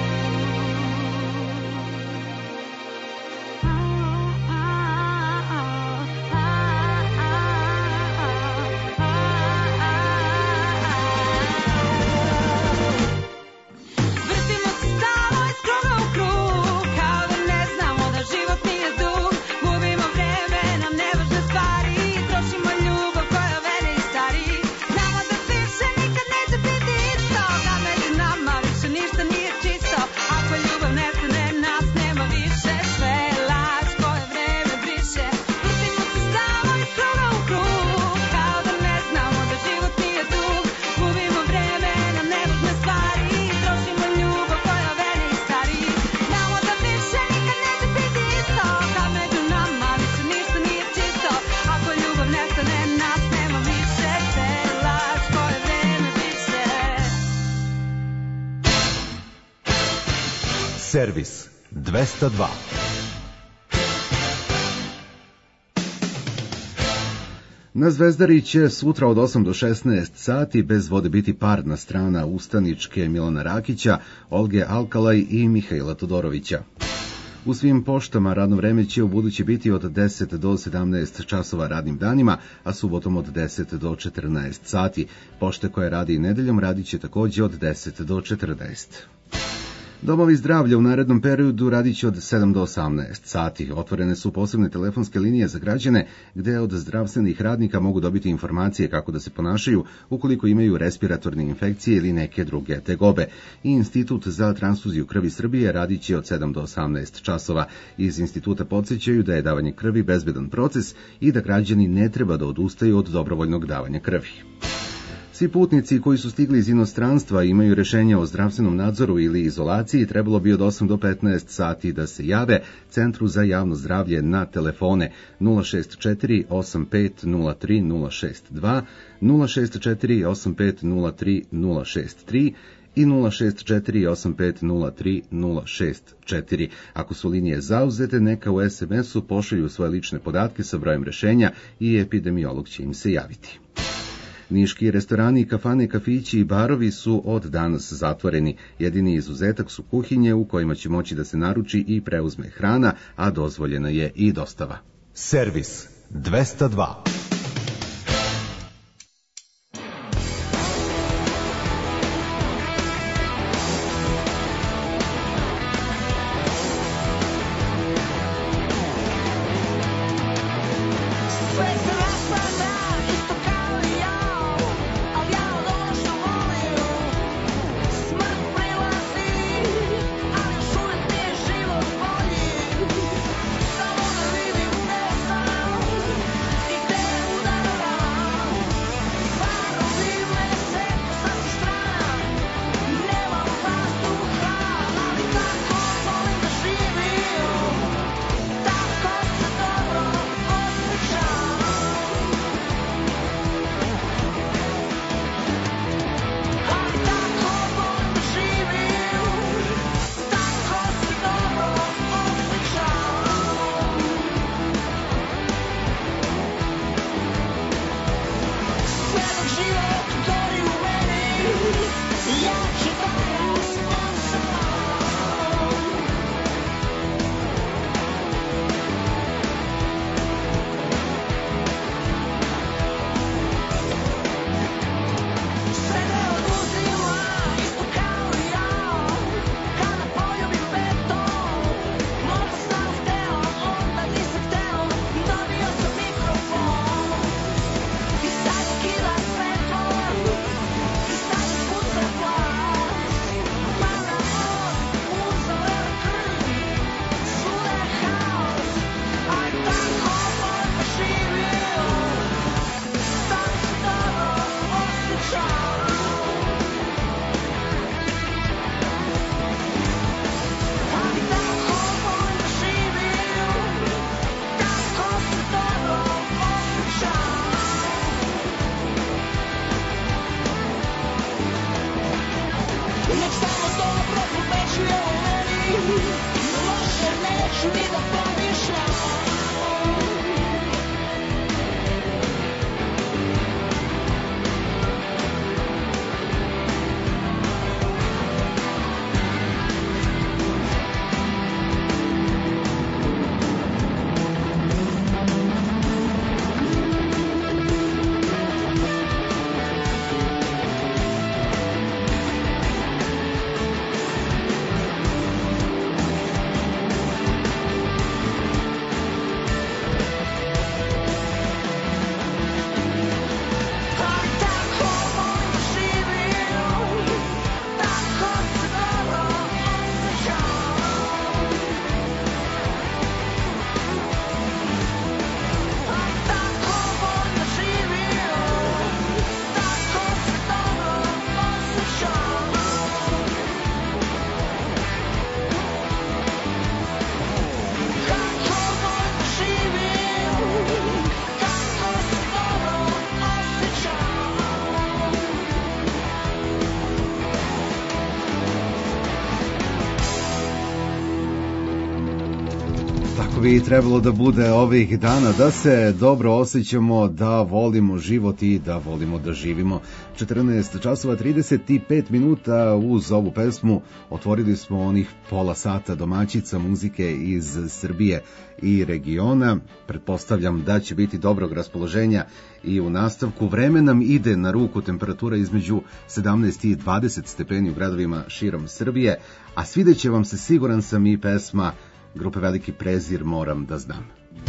Vrtimo se stalno iz kruga u krug, kao da ne znamo da život nije dug. Gubimo vreme na nevažne stvari, trošimo ljubav koja veri stari. Znamo da više nikad neće biti isto, kad među nama više ništa nije čisto. Ako ljubav nestane, nas nema više, sve je laž koje vreme briše. Vrtimo se stalno iz kruga u krug, kao da ne znamo da život nije dug. Gubimo vreme na nevažne stvari, trošimo ljubav koja veri stari. Znamo da više nikad neće biti isto, kad među nama više ništa nije čisto. Ako ljubav nestane, nas nema više, sve je laž koje vreme briše. Servis 202. Na Zvezdari će sutra od 8 do 16 sati bez vode biti parna strana ustaničke Milana Rakića, Olge Alkalaj i Mihajla Todorovića. U svim poštama radno vreme će u budući biti od 10 do 17 časova radnim danima, a subotom od 10 do 14 sati. Pošte koje radi i nedeljom radit će takođe od 10 do 14. Domovi zdravlja u narednom periodu radit će od 7 do 18 sati. Otvorene su posebne telefonske linije za građane, gde od zdravstvenih radnika mogu dobiti informacije kako da se ponašaju ukoliko imaju respiratorne infekcije ili neke druge tegobe. I Institut za transfuziju krvi Srbije radit će od 7 do 18 časova. Iz instituta podsjećaju da je davanje krvi bezbedan proces i da građani ne treba da odustaju od dobrovoljnog davanja krvi. Svi putnici koji su stigli iz inostranstva i imaju rešenje o zdravstvenom nadzoru ili izolaciji trebalo bi od 8 do 15 sati da se jave Centru za javno zdravlje na telefone 064 85 03 062, 064 85 03 063 i 064-8503-064. Ako su linije zauzete, neka u SMS-u pošalju svoje lične podatke sa brojem rešenja i epidemiolog će im se javiti. Niški restorani, kafane, kafići i barovi su od danas zatvoreni. Jedini izuzetak su kuhinje u kojima će moći da se naruči i preuzme hrana, a dozvoljena je i dostava. Servis 202. Samo da vidim, ne znam Tako bi trebalo da bude ovih dana, da se dobro osjećamo, da volimo život i da volimo da živimo. 14 časova 35 minuta uz ovu pesmu otvorili smo onih pola sata domaćica muzike iz Srbije i regiona. Pretpostavljam da će biti dobrog raspoloženja i u nastavku. Vreme nam ide na ruku, temperatura između 17 i 20 stepeni u gradovima širom Srbije, a svideće vam se, siguran sam, i pesma grupe Veliki prezir, Moram da znam.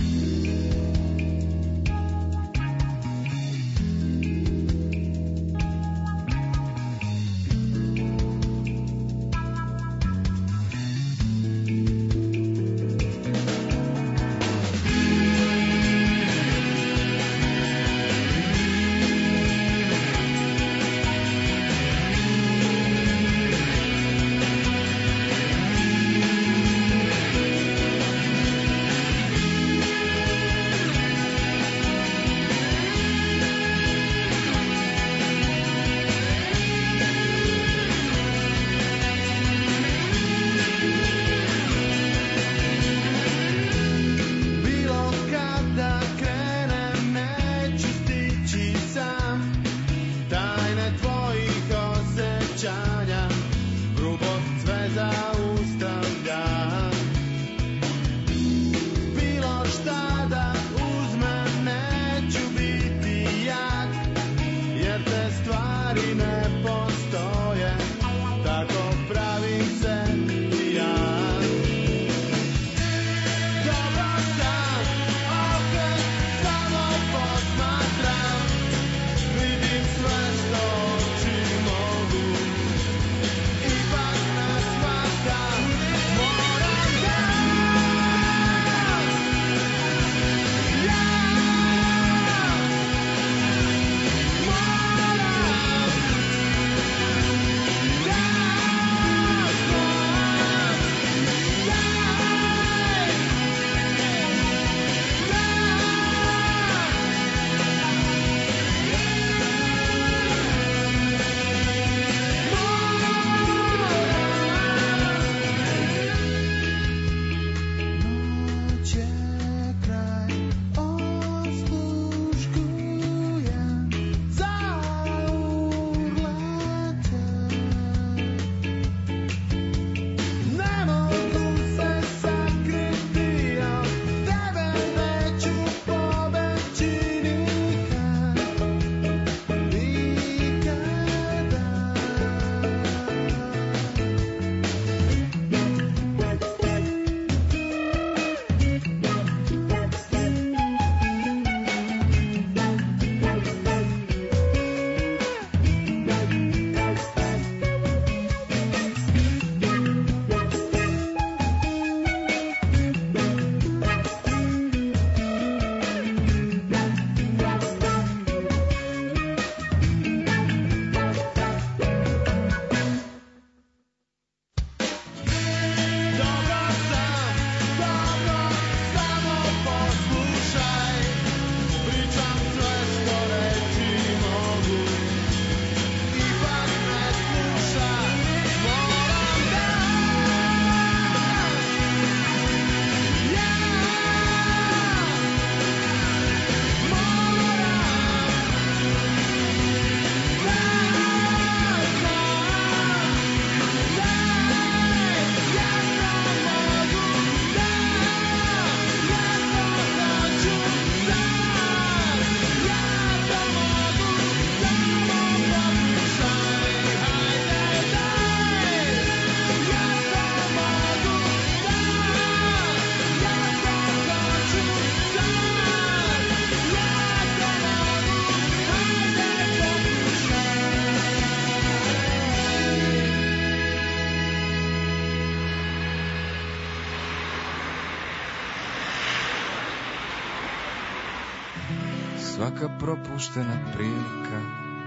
Svaka propuštena prilika,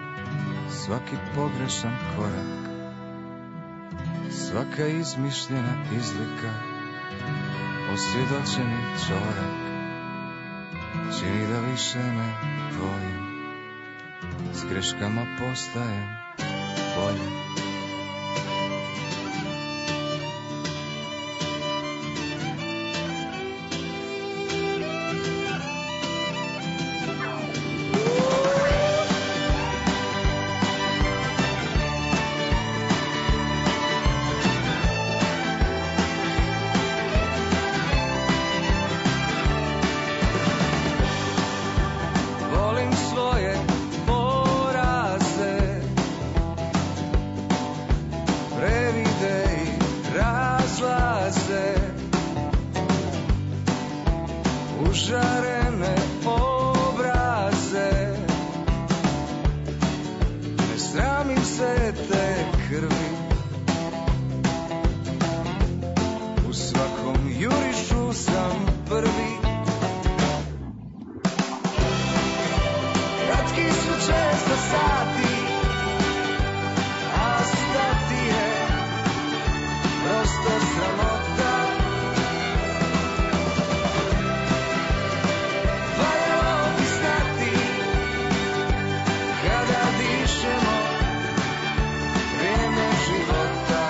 svaki pogrešan korak, svaka izmišljena izlika, osvjedočeni čorak, čini da više ne volim, s greškama postajem bolji. užarene obraze. Ne sramim se te krvi, u svakom jurišu sam prvi. Kratki su često sati, a stati je prosto sramota. Valjalo bi znati kada dišemo vrijeme života.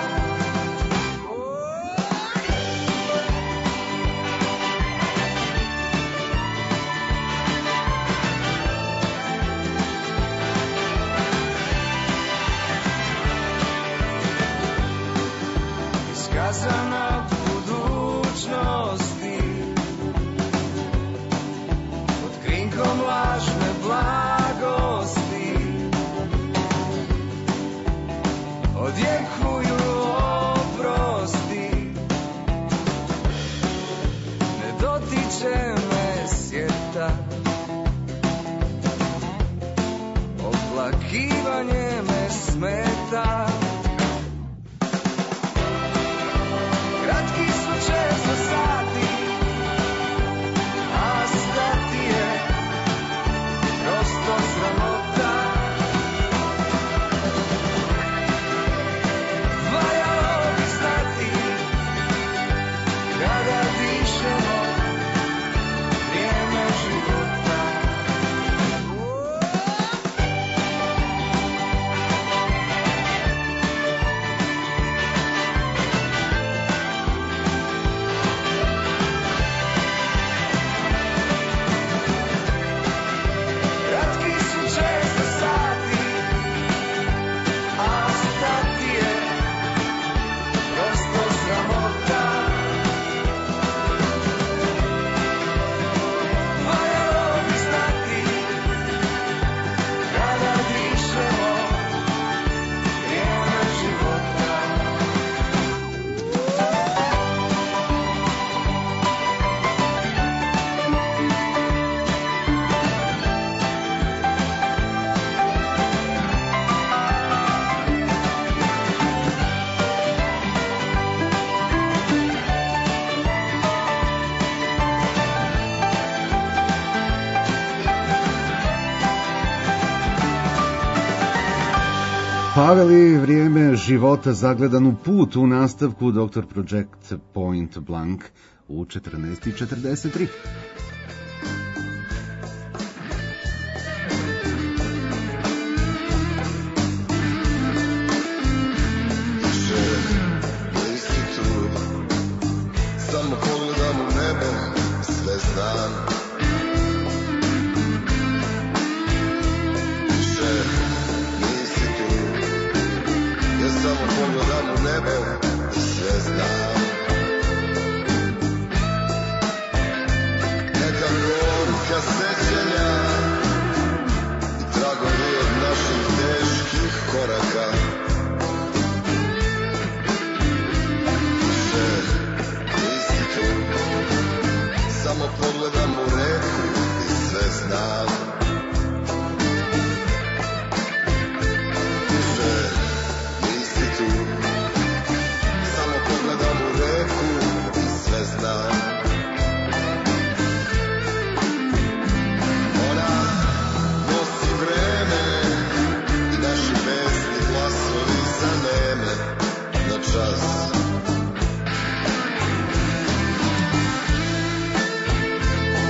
Iskazana budućnosti pod krinkom lažne blagosti odjekuju oprosti. Ne dotiče me sjeta, oplakivanje me smeta. Kratki su često sati, a stati je prosto sramota. Valjalo bi znati kada dišemo vrijeme života. Kratki su često sati, a stati je prosto sramota. Valjalo bi znati kada dišemo vrijeme života. Pavel i vrijeme života zagledan u put u nastavku Dr. Project Point Blank u 14:43. Nisi tu, samo pogledam u nebo, sve znam. Više nisi tu, ja samo pogledam u nebo i sve znam. Neka gorka sećanja i tragovi od naših teških koraka. Nisi tu, samo pogledam u reku i sve znam. Više nisi tu, samo pogledam u reku i sve znam. Ona nosi vreme i naši pesni glasovi zaneme na čas.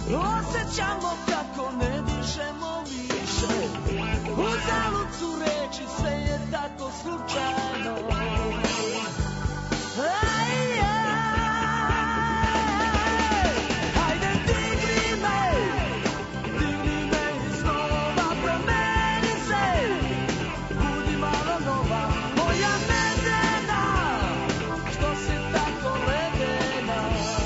Osjećamo kako ne dišemo više. Uzalud su reči, sve je tako slučajno. Aj, ajde digni me iznova, promeni se, budi malo nova, moja medena, što si tako ledena.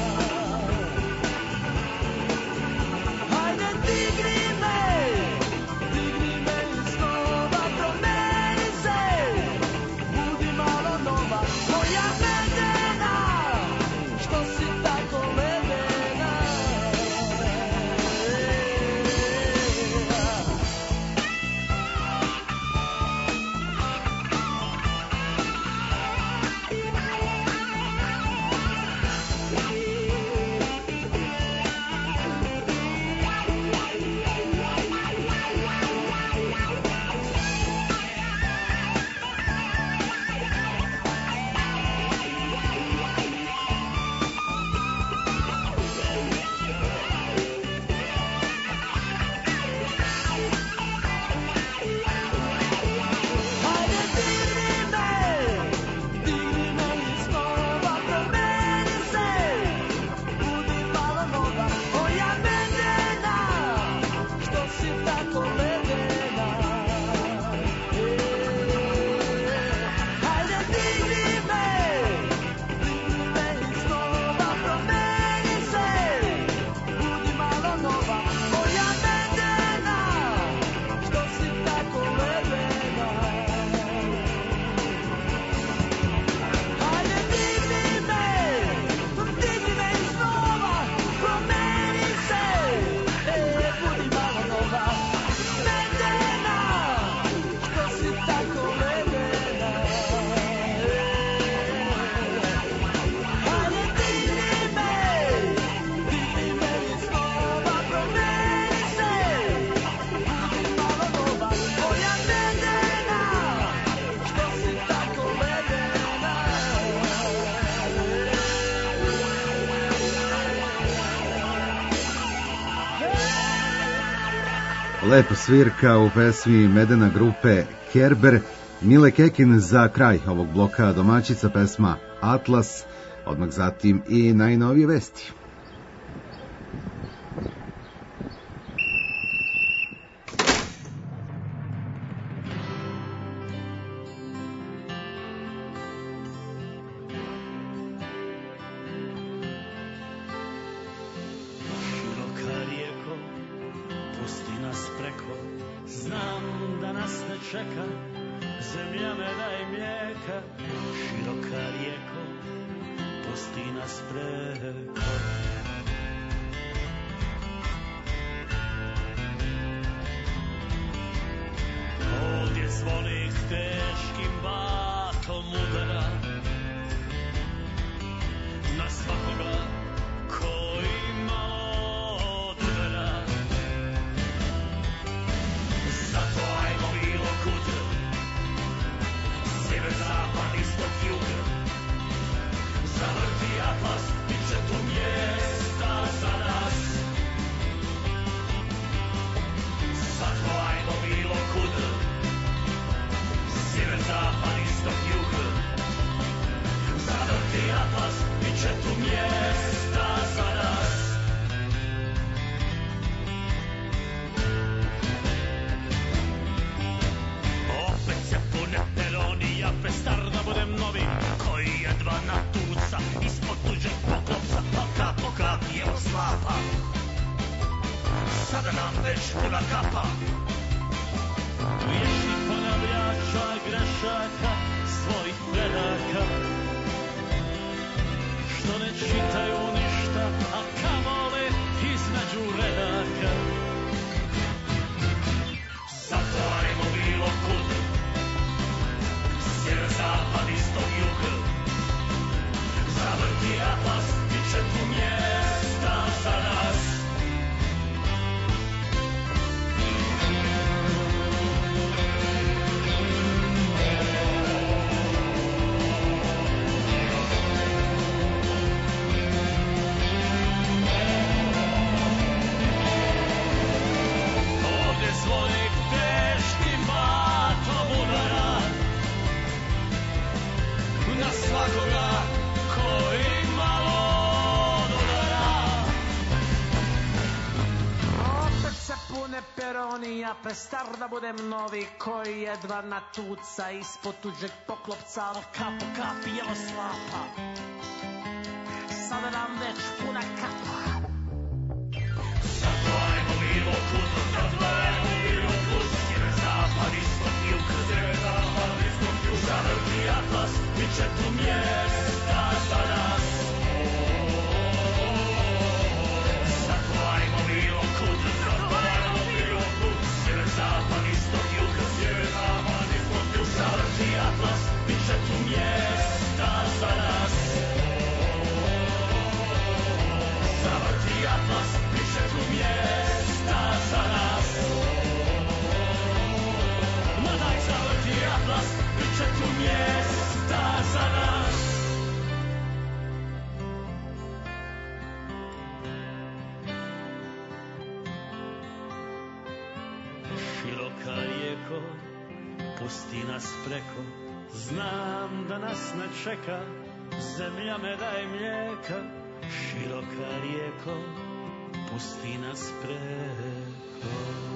Ajde digni me iznova, promeni se, budi malo nova, moja medena, što si tako ledena. Lepo svirka u pesmi Medena grupe Kerber. Mile Kekin za kraj ovog bloka domaćica, pesma Atlas, odmah zatim i najnovije vesti. peperoni, ja prestar da budem novi, koji jedva natuca ispod tuđeg poklopca, al kap po kap jelo slapa. Sada nam već puna kapa. Zato ajmo milo kut, zato ajmo milo kut, sjever, zapad, istok, jug, sjever, zapad, istok, jug, zavrti atlas, bit će tu mjesta za nas. Zato ajmo milo kut, zato ajmo milo kut, sjever, zapad, istok, jug, sjever, zapad, istok, jug, zavrti atlas, bit će tu mjesta za nas. Zavrti atlas, bit će tu mjesta za nas. Ma daj zavrti atlas, bit će tu mjesta za nas. Široka rijeko, pusti nas preko, znam da nas ne čeka, zemlja meda i mlijeka. Široka rijeko, pusti nas preko.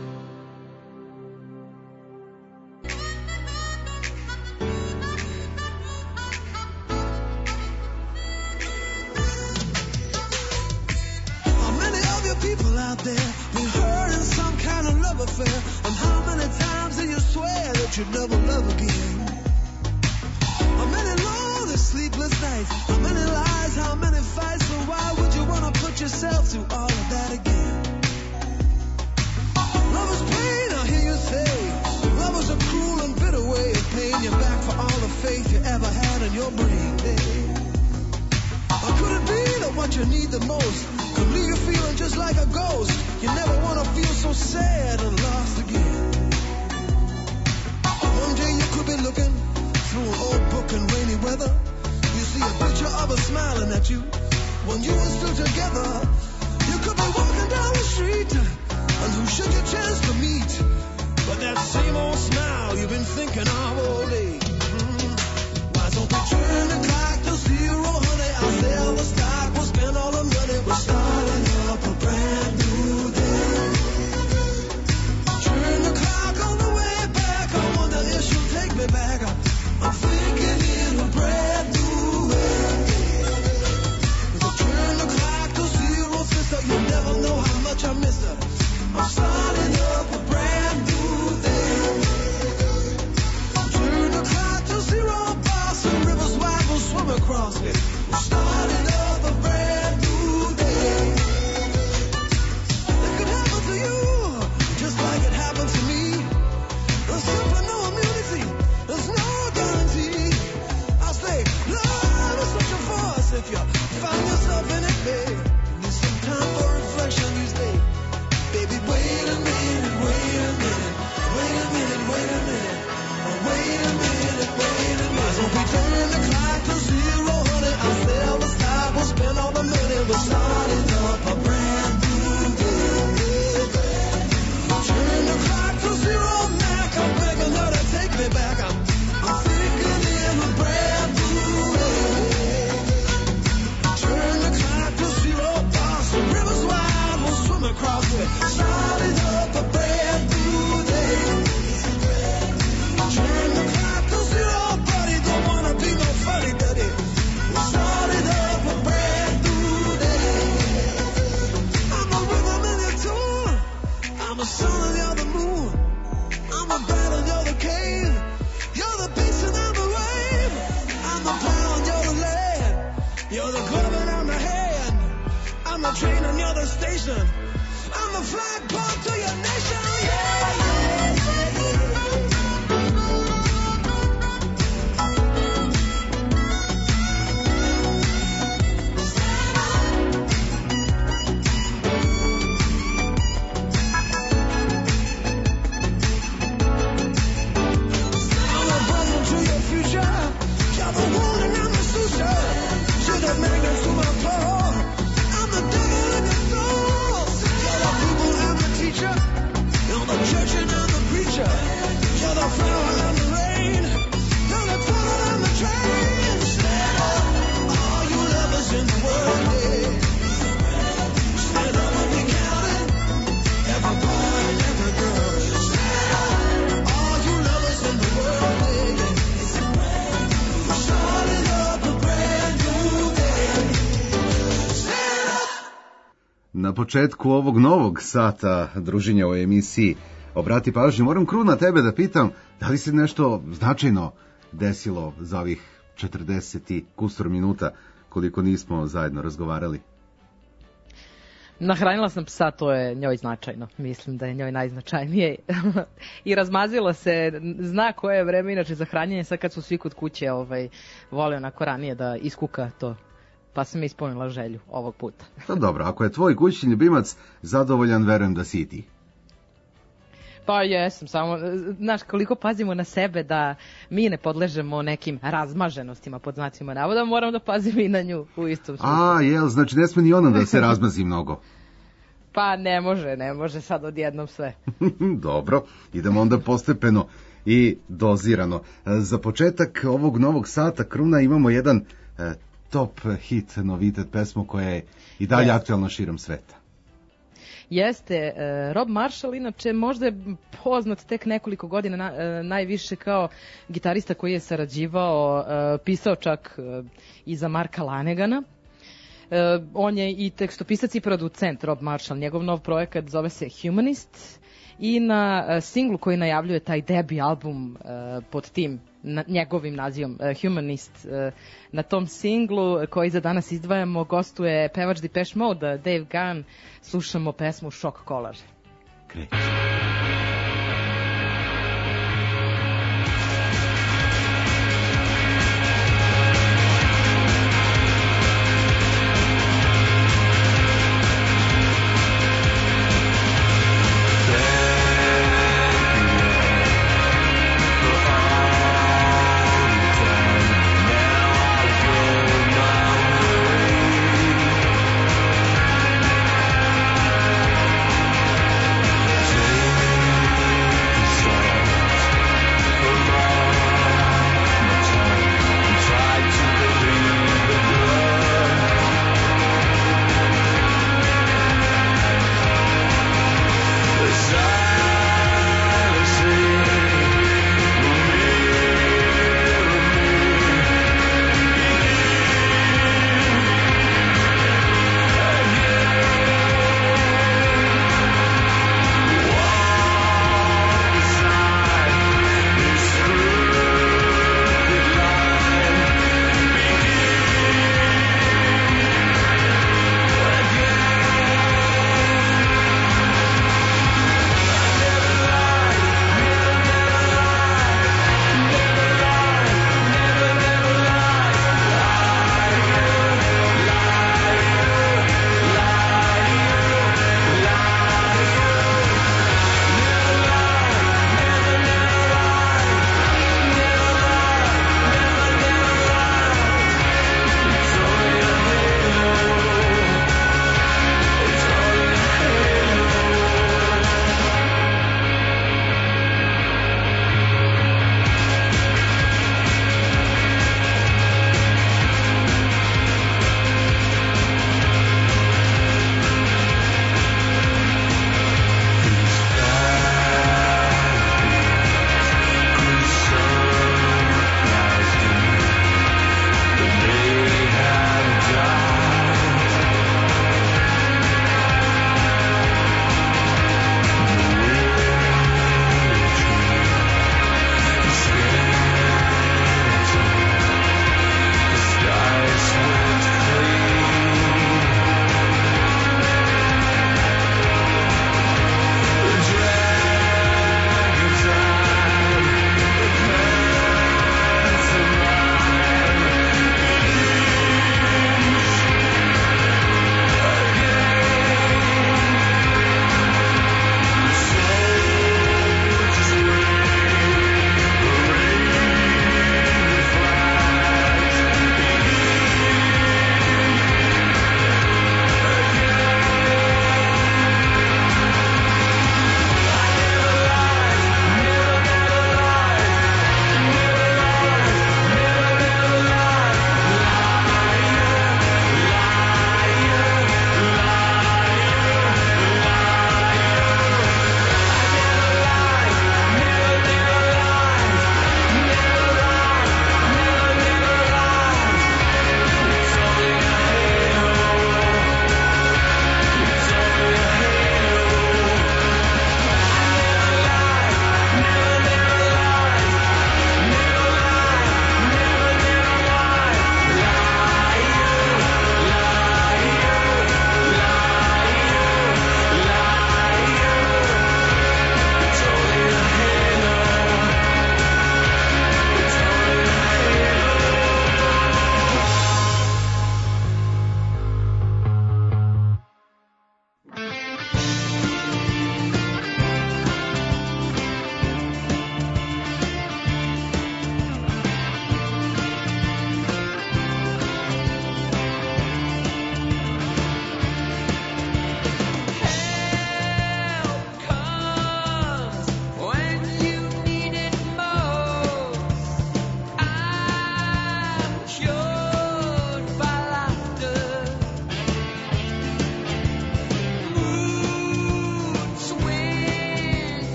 How many of you people out there been hurt in some kind of love affair? And how many times do you swear that you'd never love again? How many lonely, sleepless nights? How many lies? How many fights? So why would you want to put yourself through all of that again? Love is pain, I hear you say. Love is a cruel and bitter way of paying you back for all the faith you ever had in your brain. Or could it be that what you need the most could leave you feeling just like a ghost? You never want to feel so sad and lost again. One day you could be looking through an old book in rainy weather. You see a picture of her smiling at you when you were still together. You could be walking down the street, and who should you chance to meet? But that same old smile you've been thinking of all day. Why don't we turn the clock to zero, honey? I'll sell the stock, we'll spend all the money. We're starting up a brand new day. Turn the clock on the way back. I wonder if she'll take me back. I'm thinking in a brand new way. Turn the clock to zero, sister. You never know how much I miss her. I'm starting up a brand new day. Turn the clock to zero, boss. The river's wide, we'll swim across it. We're starting up a brand new day. It could happen to you, just like it happened to me. There's simply no immunity. There's no guarantee. I say, love is such a force if you find yourself in it, babe. Need some time for reflection these days. Baby, wait a minute, wait a minute, wait a minute, wait a minute, wait a minute, wait a minute. So we turn the clock to zero, honey. I'll sell the stock, we'll spend all the money. We're starting up a brand new day. Turn the clock to zero, Mac. I'm begging her to take me back. I'm thinking in a brand new way. Turn the clock to zero, boss. The river's wide, we'll swim across it. Starting up a brand new day. Turn the clock to zero, buddy. Don't wanna be no funny duddy. We started up a brand new day. I'm a rhythm in your tune. I'm a sun and you're the moon. I'm a bat and you're the cave. You're the beast and I'm the wave. I'm the plow and you're the land. You're the glove and I'm the hand. I'm the train and you're the station. I'm the flagpole to your nation. Yeah, yeah, yeah, yeah. I'm a bundle to your future. You're the wound and I'm the suture. You're the magnet to my pole. I'm the devil in your soul. You're the people, I'm the teacher. početku ovog novog sata druženja u emisiji Obrati pažnju, moram Kruna tebe da pitam, da li se nešto značajno desilo za ovih 40 i kusur minuta koliko nismo zajedno razgovarali? Nahranila sam psa, to je njoj značajno. Mislim da je njoj najznačajnije. I razmazilo se, zna koje je vreme inače za hranjenje, sad kad su svi kod kuće vole onako ranije da iskuka to. Pa sam ispunila želju ovog puta. Pa dobro, ako je tvoj kućni ljubimac zadovoljan, verujem da si i ti. Pa jesam, samo, znaš, koliko pazimo na sebe da mi ne podležemo nekim razmaženostima pod znacima navoda, moram da pazim i na nju u istom smislu. A, jel, znači ne sme ni ona da se razmazi mnogo. Pa ne može sad odjednom sve. Dobro, idemo onda postepeno i dozirano. Za početak ovog novog sata, Kruna, imamo jedan top hit, novitet, pesmu koja je i dalje aktualna širom sveta. Jeste, Rob Marshall inače možda je poznat tek nekoliko godina najviše kao gitarista koji je sarađivao, pisao čak i za Marka Lanegana. On je i tekstopisac i producent, Rob Marshall. Njegov nov projekat zove se Humanist i na singlu koji najavljuje taj debi album pod tim njegovim nazivom Humanist, na tom singlu koji za danas izdvajamo gostuje pevač Depeche Mode, Dave Gahan. Slušamo pesmu Shock Collar. Kreći. Take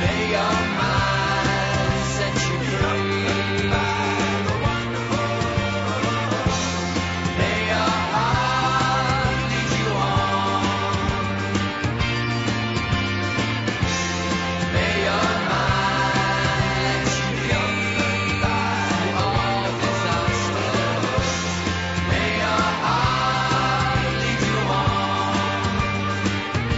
May your mind set you free. May your heart lead you on. May your mind let you lead through all disasters. May your heart lead you on.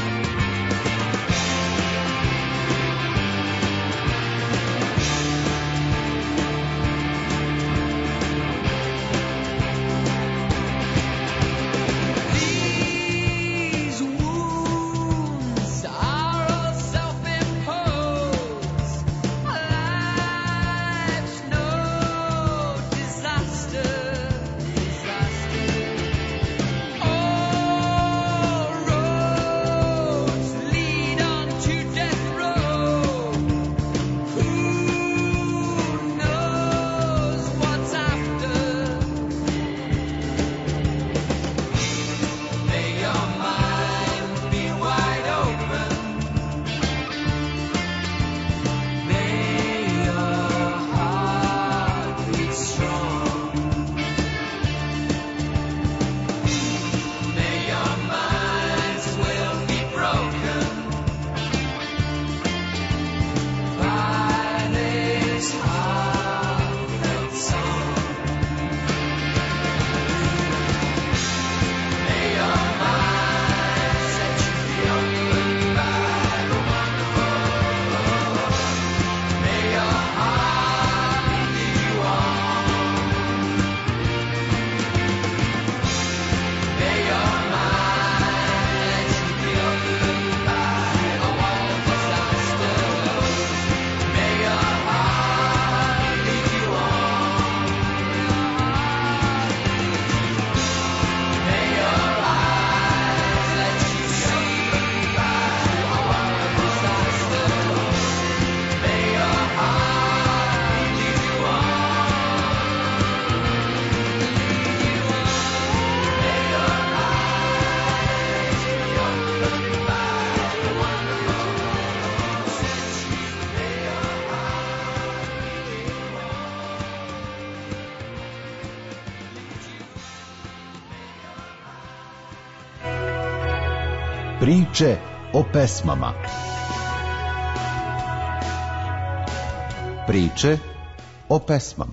These wounds are all self-imposed. Life's no disaster. All roads lead on to death row. Who knows what's after? May your mind be wide open. May your heart beat strong. May your mind's will be broken by this heartfelt song. May your mind set you free by the wonderful. May your heart lead you on. May your mind let you feel free by all disasters. May your heart lead you on. May your eyes let you see all disasters. May your heart lead you on. May your eyes be opened by the wonderful. May your Priče o pesmama. Priče o pesmama.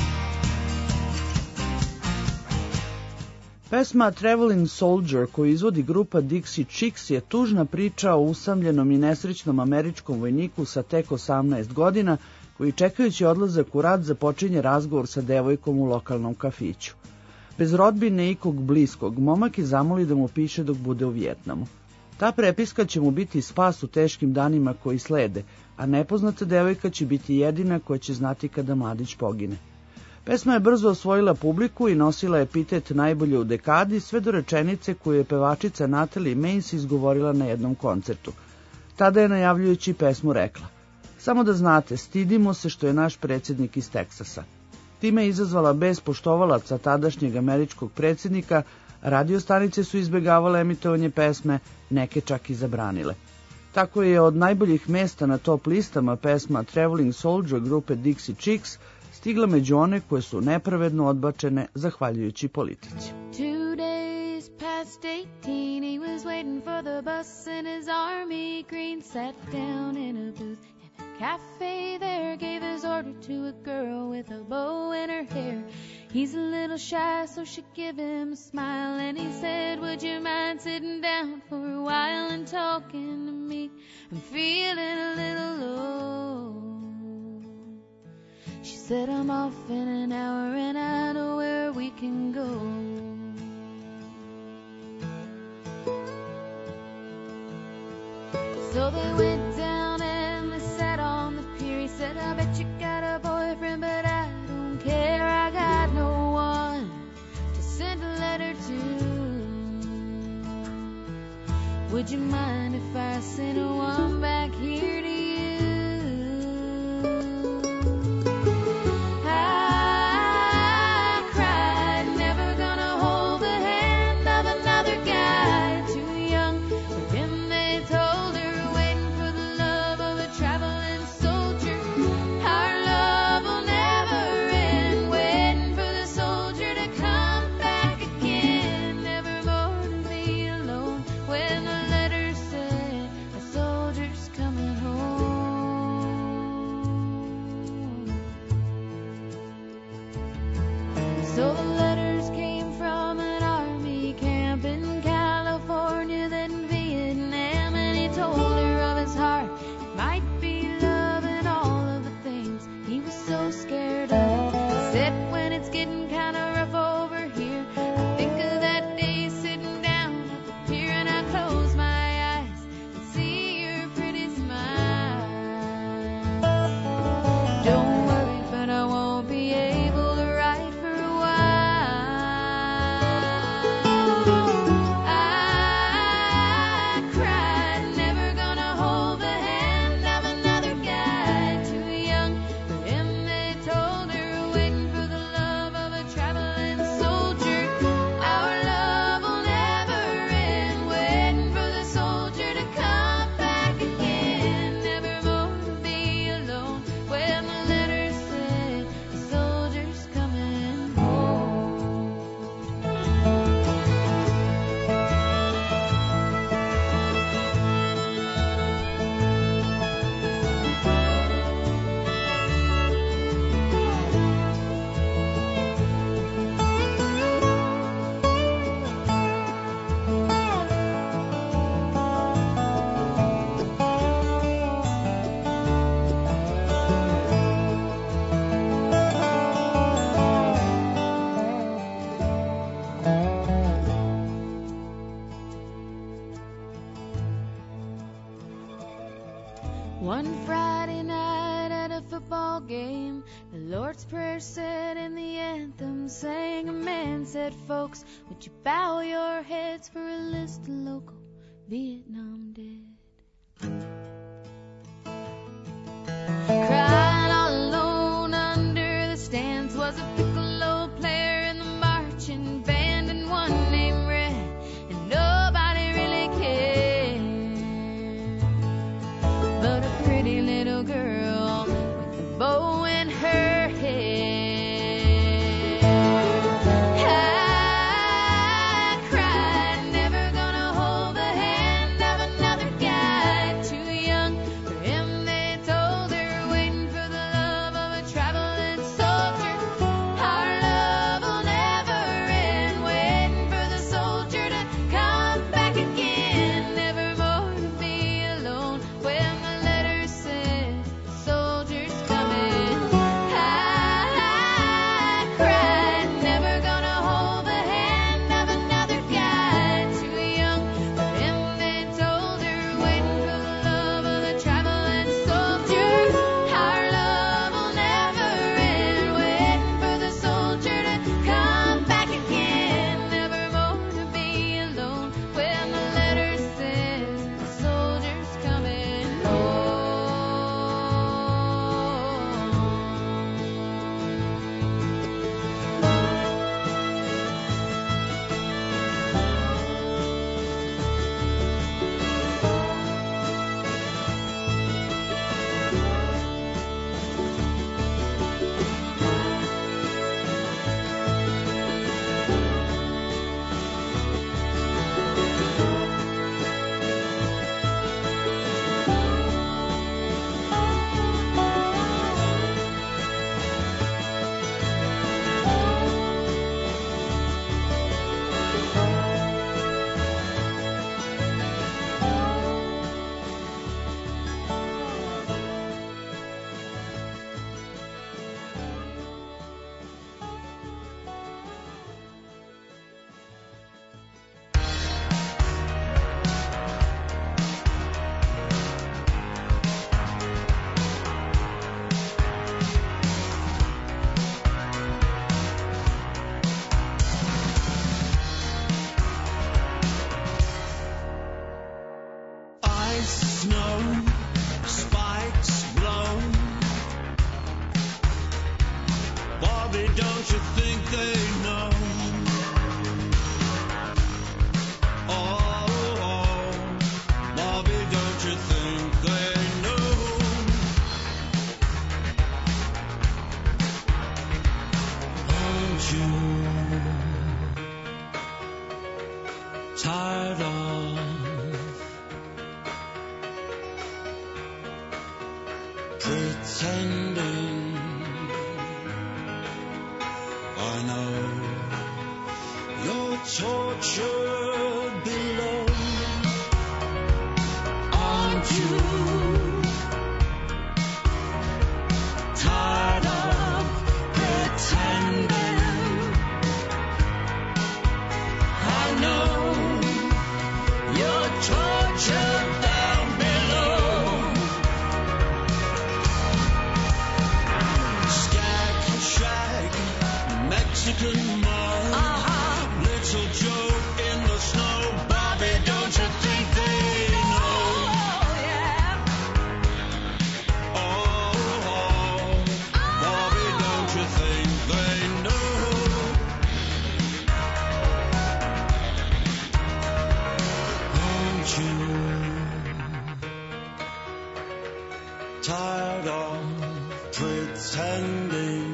Pesma Traveling Soldier koju izvodi grupa Dixie Chicks je tužna priča o usamljenom i nesrećnom američkom vojniku sa tek 18 godina koji čekajući odlazak u rat započinje razgovor sa devojkom u lokalnom kafiću. Bez rodbine i ikog bliskog, momak je zamoli da mu piše dok bude u Vijetnamu. Ta prepiska će mu biti spas u teškim danima koji slede, a nepoznata devojka će biti jedina koja će znati kada mladić pogine. Pesma je brzo osvojila publiku i nosila epitet najbolje u dekadi, sve do rečenice koju je pevačica Natalie Mace izgovorila na jednom koncertu. Tada je najavljujući pesmu rekla: "Samo da znate, stidimo se što je naš predsjednik iz Teksasa." Time je izazvala bes poštovalaca tadašnjeg američkog predsjednika, radio stanice su izbjegavale emitovanje pesme, neke čak i zabranile. Tako je od najboljih mesta na top listama pesma Traveling Soldier grupe Dixie Chicks stigla među one koje su nepravedno odbačene zahvaljujući politici. 2 days past 18, he was waiting for the bus in his army green, sat down in a booth in a cafe there, gave his order to a girl with a bow in her hair. He's a little shy, so she give him a smile, and he said, "Would you mind sitting down for a while and talking to me? I'm feeling a little low." She said, "I'm off in an hour and I know where we can go." So they went down and they sat on the pier. He said, "I bet you got a boyfriend, but I don't care. I got no one to send a letter to. Would you mind if I sent one back here to you?" I cried, never gonna hold the hand of another guy too young. But then they told her, waiting for the love of a Don't worry, but I won't be able to write for a while. I cried, never gonna hold the hand of another guy too young for him. They told her, waiting for the love of a traveling soldier. Our love will never end, waiting for the soldier to come back again. Never more to be alone when the letter said the soldier's coming home. One Friday night at a football game, the Lord's Prayer said and the anthem sang. A man said, folks, would you bow your heads for a list of local Vietnam dead? Crying all alone under the stands was a piccolo player in the marching band, and one named Red, and nobody really cared. But a pretty little girl with a bow in her hair. I cried, never gonna hold the hand of another guy too young for him. They told her, waiting for the love of a traveling soldier. Our love will never end, waiting for the soldier to come back again. Never more to be alone when the letter said the soldier's coming. I cried, never gonna hold the hand of another guy too young for him. They told her, waiting for the love of the traveling soldier. Our love will never end, waiting for the soldier to come back again. Never more to be alone when the letter says the soldier's coming home. Ice, snow, spikes blow. Bobby, don't you think they know? Oh, Bobby, don't you think they know? Aren't you tired of pretending? I know you're tortured below. Aren't you tired of pretending? I know you're tortured down below. Mexican mud. Little Joe in the snow. Bobby, don't you think they know? Oh, Bobby, don't you think they know? Aren't you tired of pretending?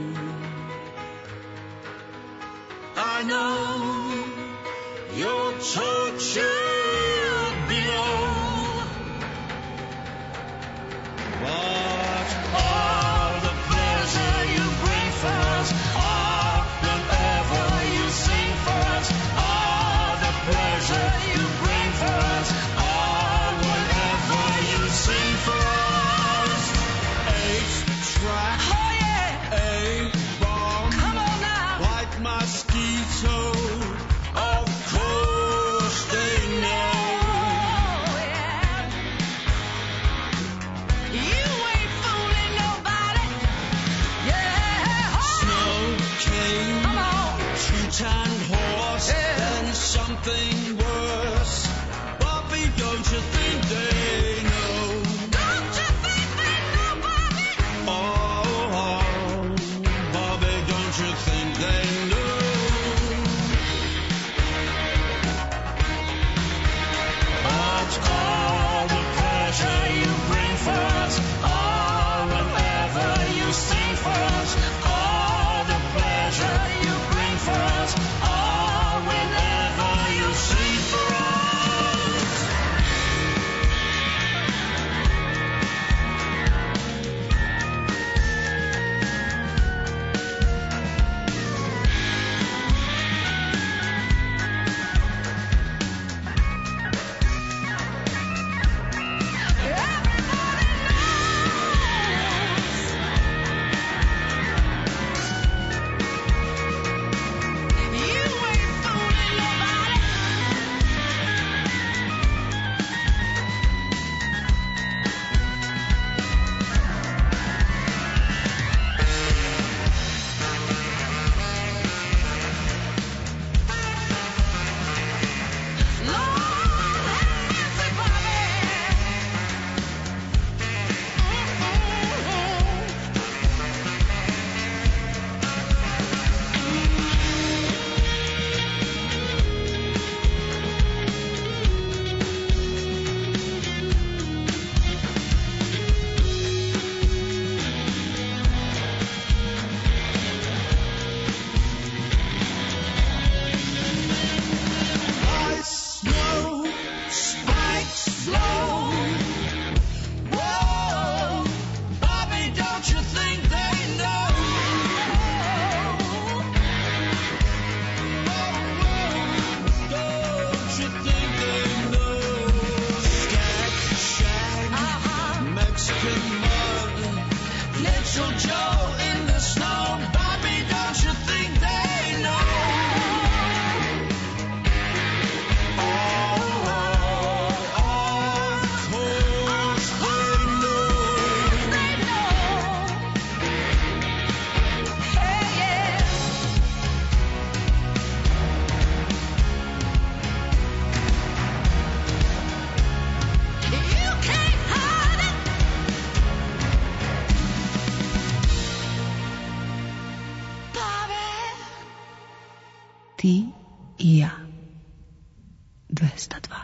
I know you're tortured below, but all the pleasure you bring for us, all whenever you sing for us, all the pleasure you bring for us, all whenever you sing for us. 8-track, oh yeah, 8-bomb, come on now, white mosquito, of course they know. You ain't fooling nobody. Yeah. Snow cane, come on, two-tanned horse, and something worse. Bobby, don't you think they know? Don't you think they know, Bobby? Oh, Bobby, don't you think they know? But all the pleasure you bring for us, all whenever you sing for us, all the pleasure you bring for us, all whenever you sing for us. Ti i ja. 202.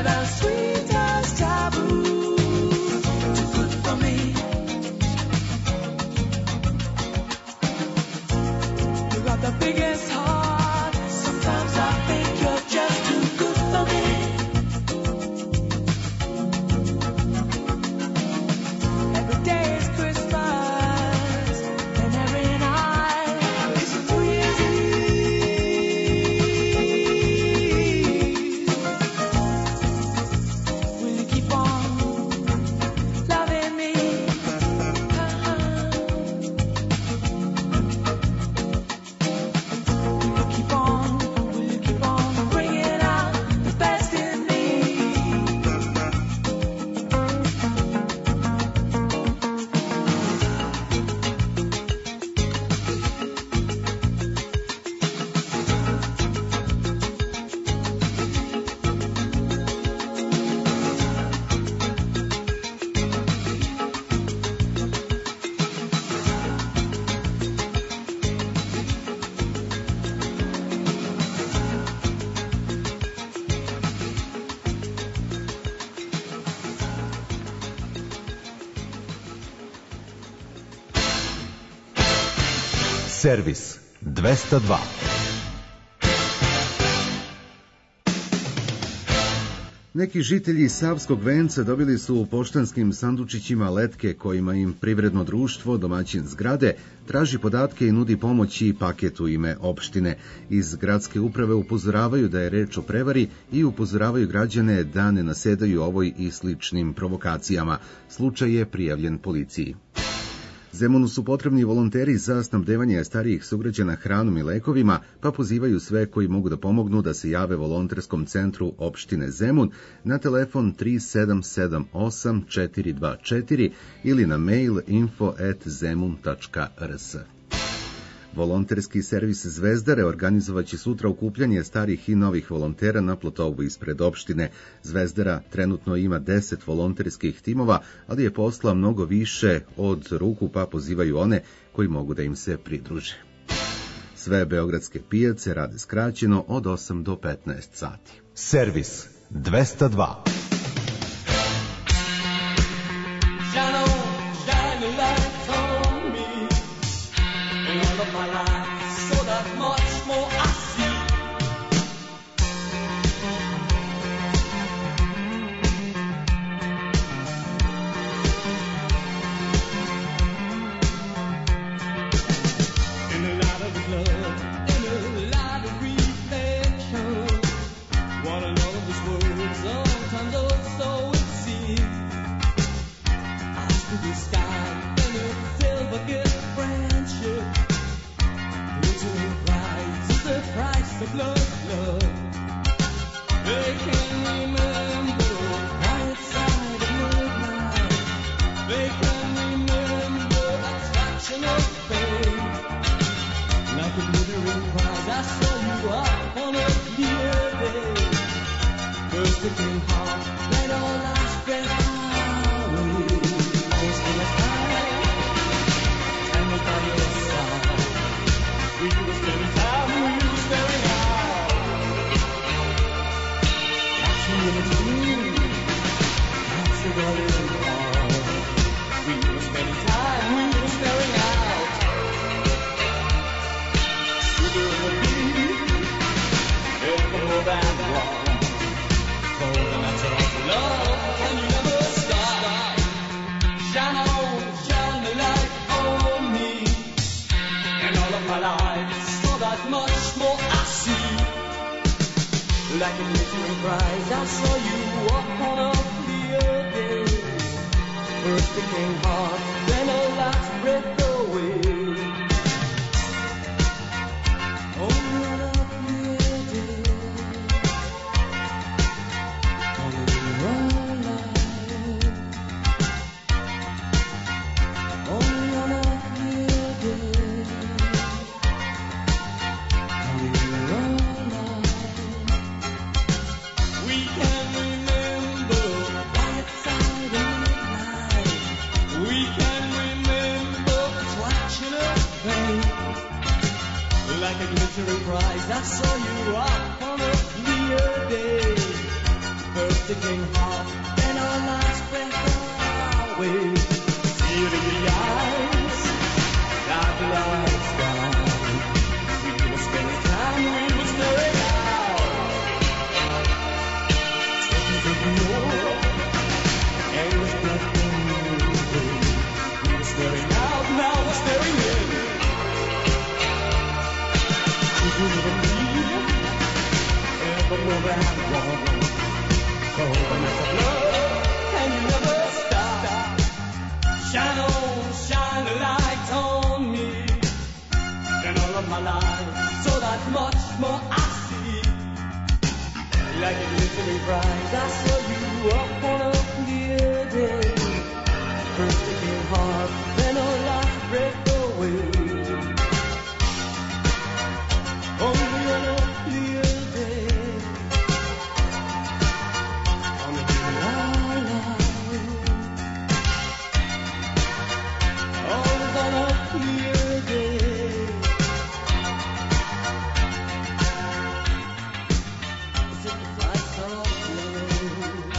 as sweet as taboo. Too good for me. You got the biggest heart. Sometimes I think you're just too good for me. Every day is Christmas, and every night is New Year's Eve. Will you keep on loving me? Will you keep on bringing out the best in me? Servis 202. Neki žitelji Savskog Venca dobili su u poštanskim sandučićima letke kojima im privredno društvo, domaćin zgrade, traži podatke i nudi pomoć i paket u ime opštine. Iz gradske uprave upozoravaju da je reč o prevari i upozoravaju građane da ne nasedaju ovoj i sličnim provokacijama. Slučaj je prijavljen policiji. Zemunu su potrebni volonteri za snabdevanje starijih sugrađana hranom i lekovima, pa pozivaju sve koji mogu da pomognu da se jave volonterskom centru opštine Zemun na telefon 3778 424 ili na mail info@zemun.rs. Volonterski servis Zvezdare organizovaće sutra okupljanje starih i novih volontera na platovu ispred opštine. Zvezdara trenutno ima 10 volonterskih timova, ali je posla mnogo više od ruku, pa pozivaju one koji mogu da im se pridruže. Sve beogradske pijace rade skraćeno od 8 do 15 sati. Servis 202. My life, so that much more I see. In the light of His love, in the light of reflection, what a love this world sometimes also it seems. I see the sky in a silver gift friendship. The price of love. They can remember right side of midnight. They can remember attraction of fame. Like a glittering prize, I saw you up on a clear day. First it came hard, then all I spread away. Always been a time, time was by your side. We were spending time, we were staring out. That's the unity, that's the golden heart. We were spending time, we were staring out. Sugar would be ever more than one. For the natural love, can you never stop? Shine on, shine the light on me. And all of my life, so that much more I see. Like a glittering prize, I saw you walk on a clear day. First it came hard, then a last breath away. Only on a clear day. Only one life. Only on a clear day. We can remember right side of midnight. We can remember attraction of fame. Like a glittering prize, I saw you up on a clear day. First sticking heart, and our last breath away. See it in the eyes, that light's gone. We were spending time, we were staring out. Taking more, and this breath away. We were staring out, now we're staring in. You never leave, evermore and wrong. Oh, and it's a love, and you never stop. Shine on, shine a light on me. And all of my life, so that much more I see. Like a glittering bright, I saw you up on a clear day. First sticking heart, then our last breath away. Only on a clear day, on a clear night, always on a clear day. Is it the flights of love?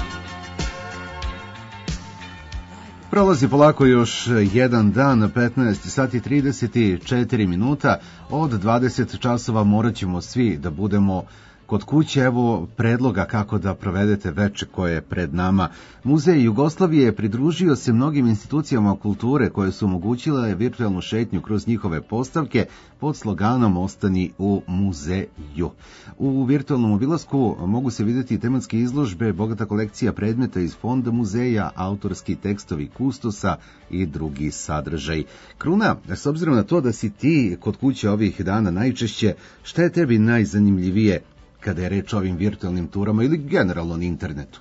Prolazi polako još jedan dan, 15 sati 34 minuta. Od 20 časova morat ćemo svi da budemo kod kuće. Evo predloga kako da provedete veče koje je pred nama. Muzej Jugoslavije pridružio se mnogim institucijama kulture koje su omogućile virtualnu šetnju kroz njihove postavke pod sloganom Ostani u muzeju. U virtualnom obilasku mogu se vidjeti tematske izložbe, bogata kolekcija predmeta iz fonda muzeja, autorski tekstovi kustosa i drugi sadržaj. Kruna, s obzirom na to da si ti kod kuće ovih dana najčešće, šta je tebi najzanimljivije kada je reč o ovim virtualnim turama ili generalno na internetu?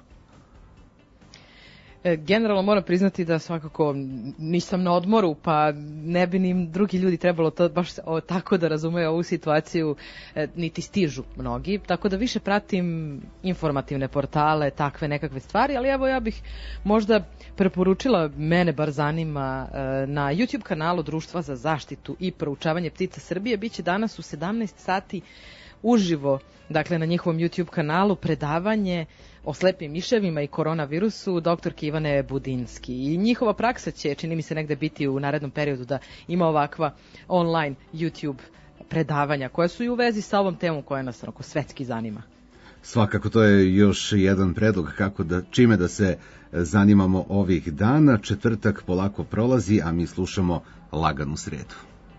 Generalno moram priznati da svakako nisam na odmoru, pa ne bi ni drugi ljudi trebalo to baš tako da razumeju ovu situaciju, niti stižu mnogi, tako da više pratim informativne portale, takve nekakve stvari, ali evo ja bih možda preporučila, mene bar zanima, na YouTube kanalu Društva za zaštitu i proučavanje ptica Srbije, biće danas u 17 sati uživo, dakle na njihovom YouTube kanalu, predavanje o slepim miševima i koronavirusu doktorke Ivane Budinski. I njihova praksa će, čini mi se, negde biti u narednom periodu da ima ovakva online YouTube predavanja koja su i u vezi sa ovom temom koja nas onako svetski zanima. Svakako to je još jedan predlog kako da, čime da se zanimamo ovih dana. Četvrtak polako prolazi, a mi slušamo laganu sredu.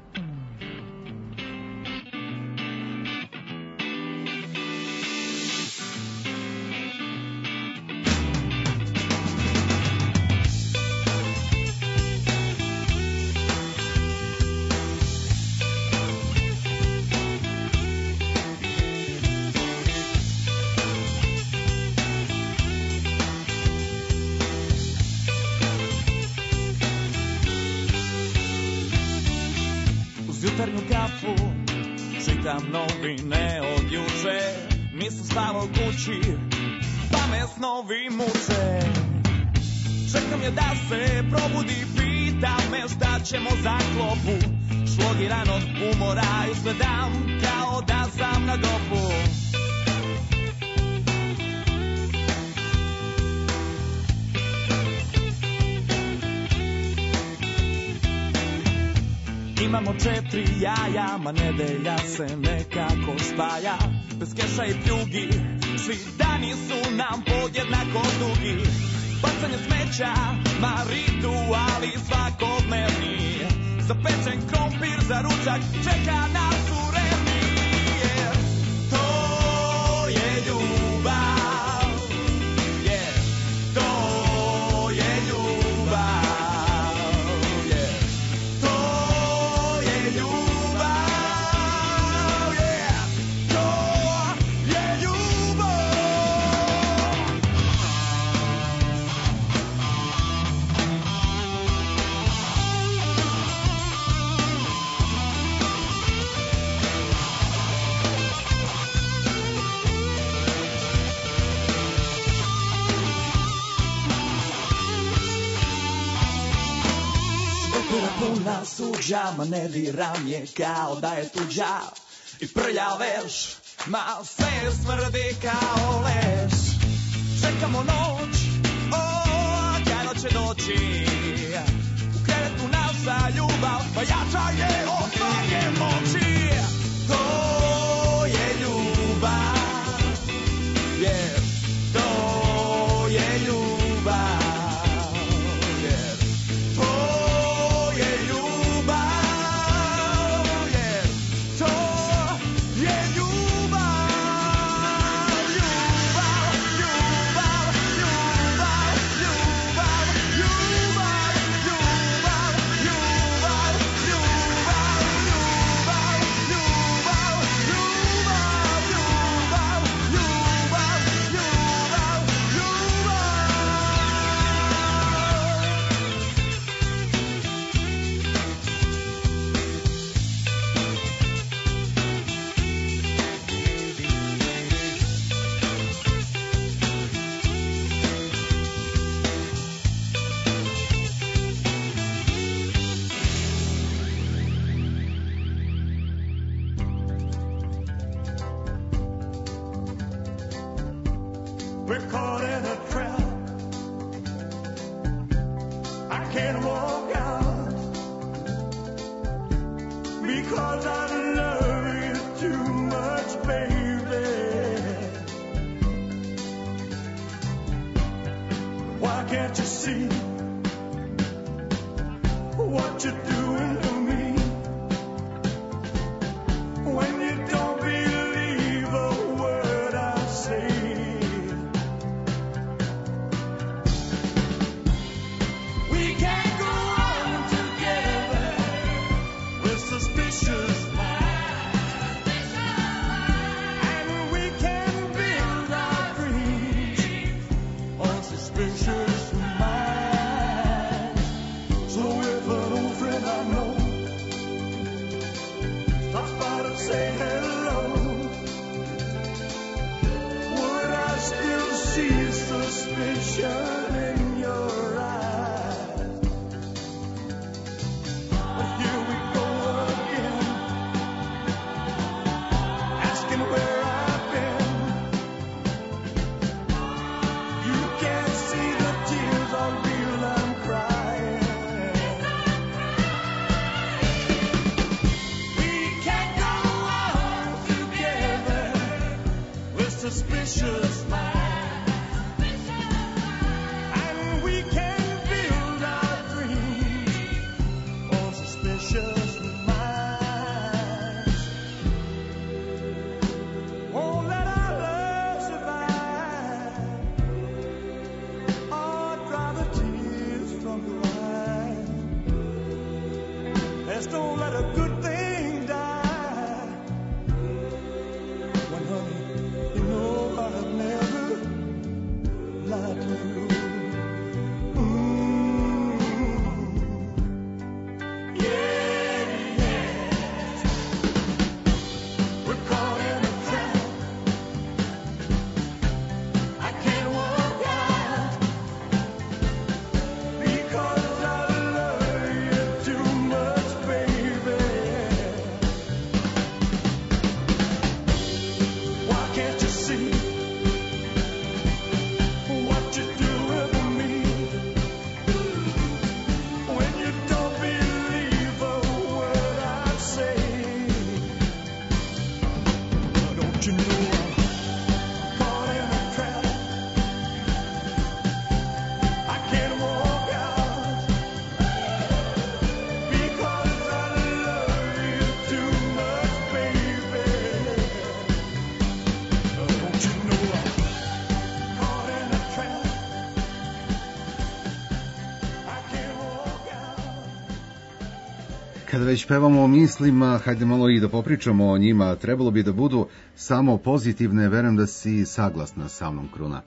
Jutarnju kafu, čitam novine od juče, nisam spavao kući, pa me snovi muče. Čekam je da se probudi, pita me šta ćemo za klopu. Šlogiran od umora, izgledam kao da sam na dopu. Imamo 4 jaja, ma nedelja se nekako spaja. Bez keša i pljugi, svi dani su nam podjednako dugi. Bacanje smeća, ma rituali svakodnevni. Zapečen krompir za ručak, čeka nas u revni. Jer to je ljubav, jer to je ljubav. Puna suđa, ma ne diram je kao da je tuđa. I prlja veš, ma sve smrdi kao leš. Čekam čekamo noć, djelo će doći. U krevetu naša ljubav, pa jača je od svoje moći. To je ljubav, yeah, to je ljubav, yeah, to je ljubav, yeah, to je ljubav, ljubav, ljubav, ljubav, ljubav, ljubav, ljubav, ljubav, We're caught in a trap. I can't walk out because I love you too much, baby. Why can't you see what you're doing to me? When you don't believe a word I say. We can't go on together with suspicious minds, and we can build our dreams on suspicious minds. So if an old friend I know stop by to say hello, would I still see suspicion in your eyes? But here we go again, asking where I've been. You can't see the tears are real, I'm crying. We can't go on together with suspicious minds, and we can build our dreams on suspicious minds. Won't let our love survive, or dry the tears from your eyes. Let's don't let a good thing die. When honey, you know I've never lied to you. Yeah, yeah. We're caught in a trap. I can't walk out because I love you too much, baby. Why can't you see what you're doing to me? When you don't believe a word I say, don't you know I'm caught in a trap? I can't walk out because I love you too much, baby. Don't you know I'm caught in a trap? I can't walk out. Kada već pevamo o mislima, hajde malo i da popričamo o njima. Trebalo bi da budu samo pozitivne, verujem da si saglasna sa mnom, Kruna.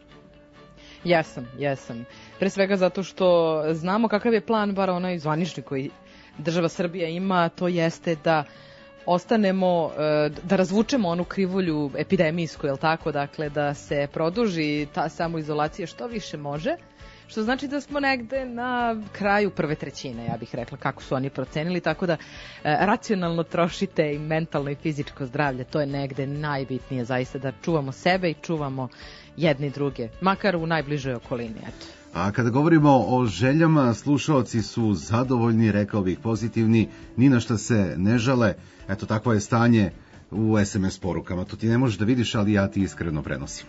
Jesam. Pre svega zato što znamo kakav je plan, bar onaj zvanični koji država Srbija ima, to jeste da ostanemo, da razvučemo onu krivulju epidemijsku, jel tako, dakle da se produži ta samoizolacija što više može, što znači da smo negde na kraju prve trećine, ja bih rekla, kako su oni procenili, tako da racionalno trošite i mentalno i fizičko zdravlje, to je negde najbitnije zaista, da čuvamo sebe i čuvamo jedni druge, makar u najbližoj okolini, eto. A kada govorimo o željama, slušaoci su zadovoljni, rekao bih pozitivni, ni na šta se ne žale. Eto, takvo je stanje u SMS porukama. To ti ne možeš da vidiš, ali ja ti iskreno prenosim.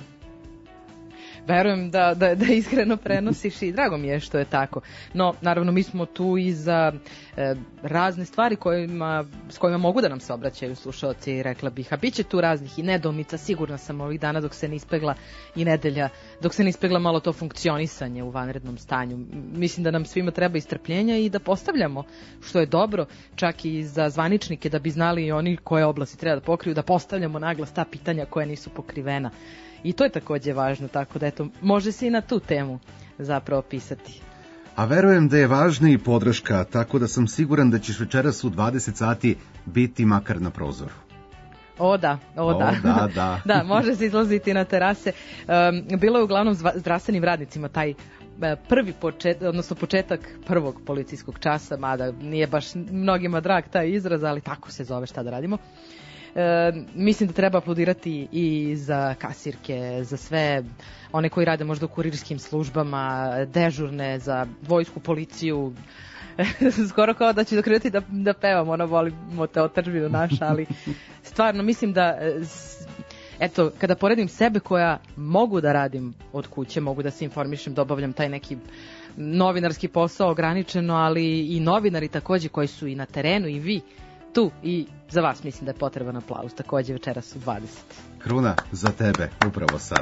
Verujem da iskreno prenosiš i drago mi je što je tako. No, naravno, mi smo tu i za razne stvari s kojima mogu da nam se obraćaju slušaoci, rekla bih. A bit će tu raznih i nedoumica, sigurna sam ovih dana dok se ne ispegla i nedelja, dok se ne ispegla malo to funkcionisanje u vanrednom stanju. Mislim da nam svima treba istrpljenja i da postavljamo, što je dobro, čak i za zvaničnike, da bi znali i oni koje oblasti treba da pokriju, da postavljamo naglas ta pitanja koja nisu pokrivena. I to je takođe važno, tako da eto, može se i na tu temu zapravo pisati. A verujem da je važna i podrška, tako da sam siguran da ćeš večeras u 20 sati biti makar na prozoru. O da. Da, može se izlaziti na terase. Bilo je uglavnom zdravstvenim radnicima taj prvi početak prvog policijskog časa, mada nije baš mnogima drag taj izraz, ali tako se zove, šta da radimo. Mislim da treba aplaudirati i za kasirke, za sve one koji rade možda u kurirskim službama, dežurne, za vojsku, policiju. Skoro kao da ću dokrenuti da pevam, volimo te otadžbinu naša, ali stvarno mislim da, eto, kada poredim sebe koja mogu da radim od kuće, mogu da se informišem, da obavljam taj neki novinarski posao ograničeno, ali i novinari takođe koji su i na terenu i vi tu, i za vas mislim da je potreban aplauz, takođe večeras u 20. Kruna za tebe, upravo sad.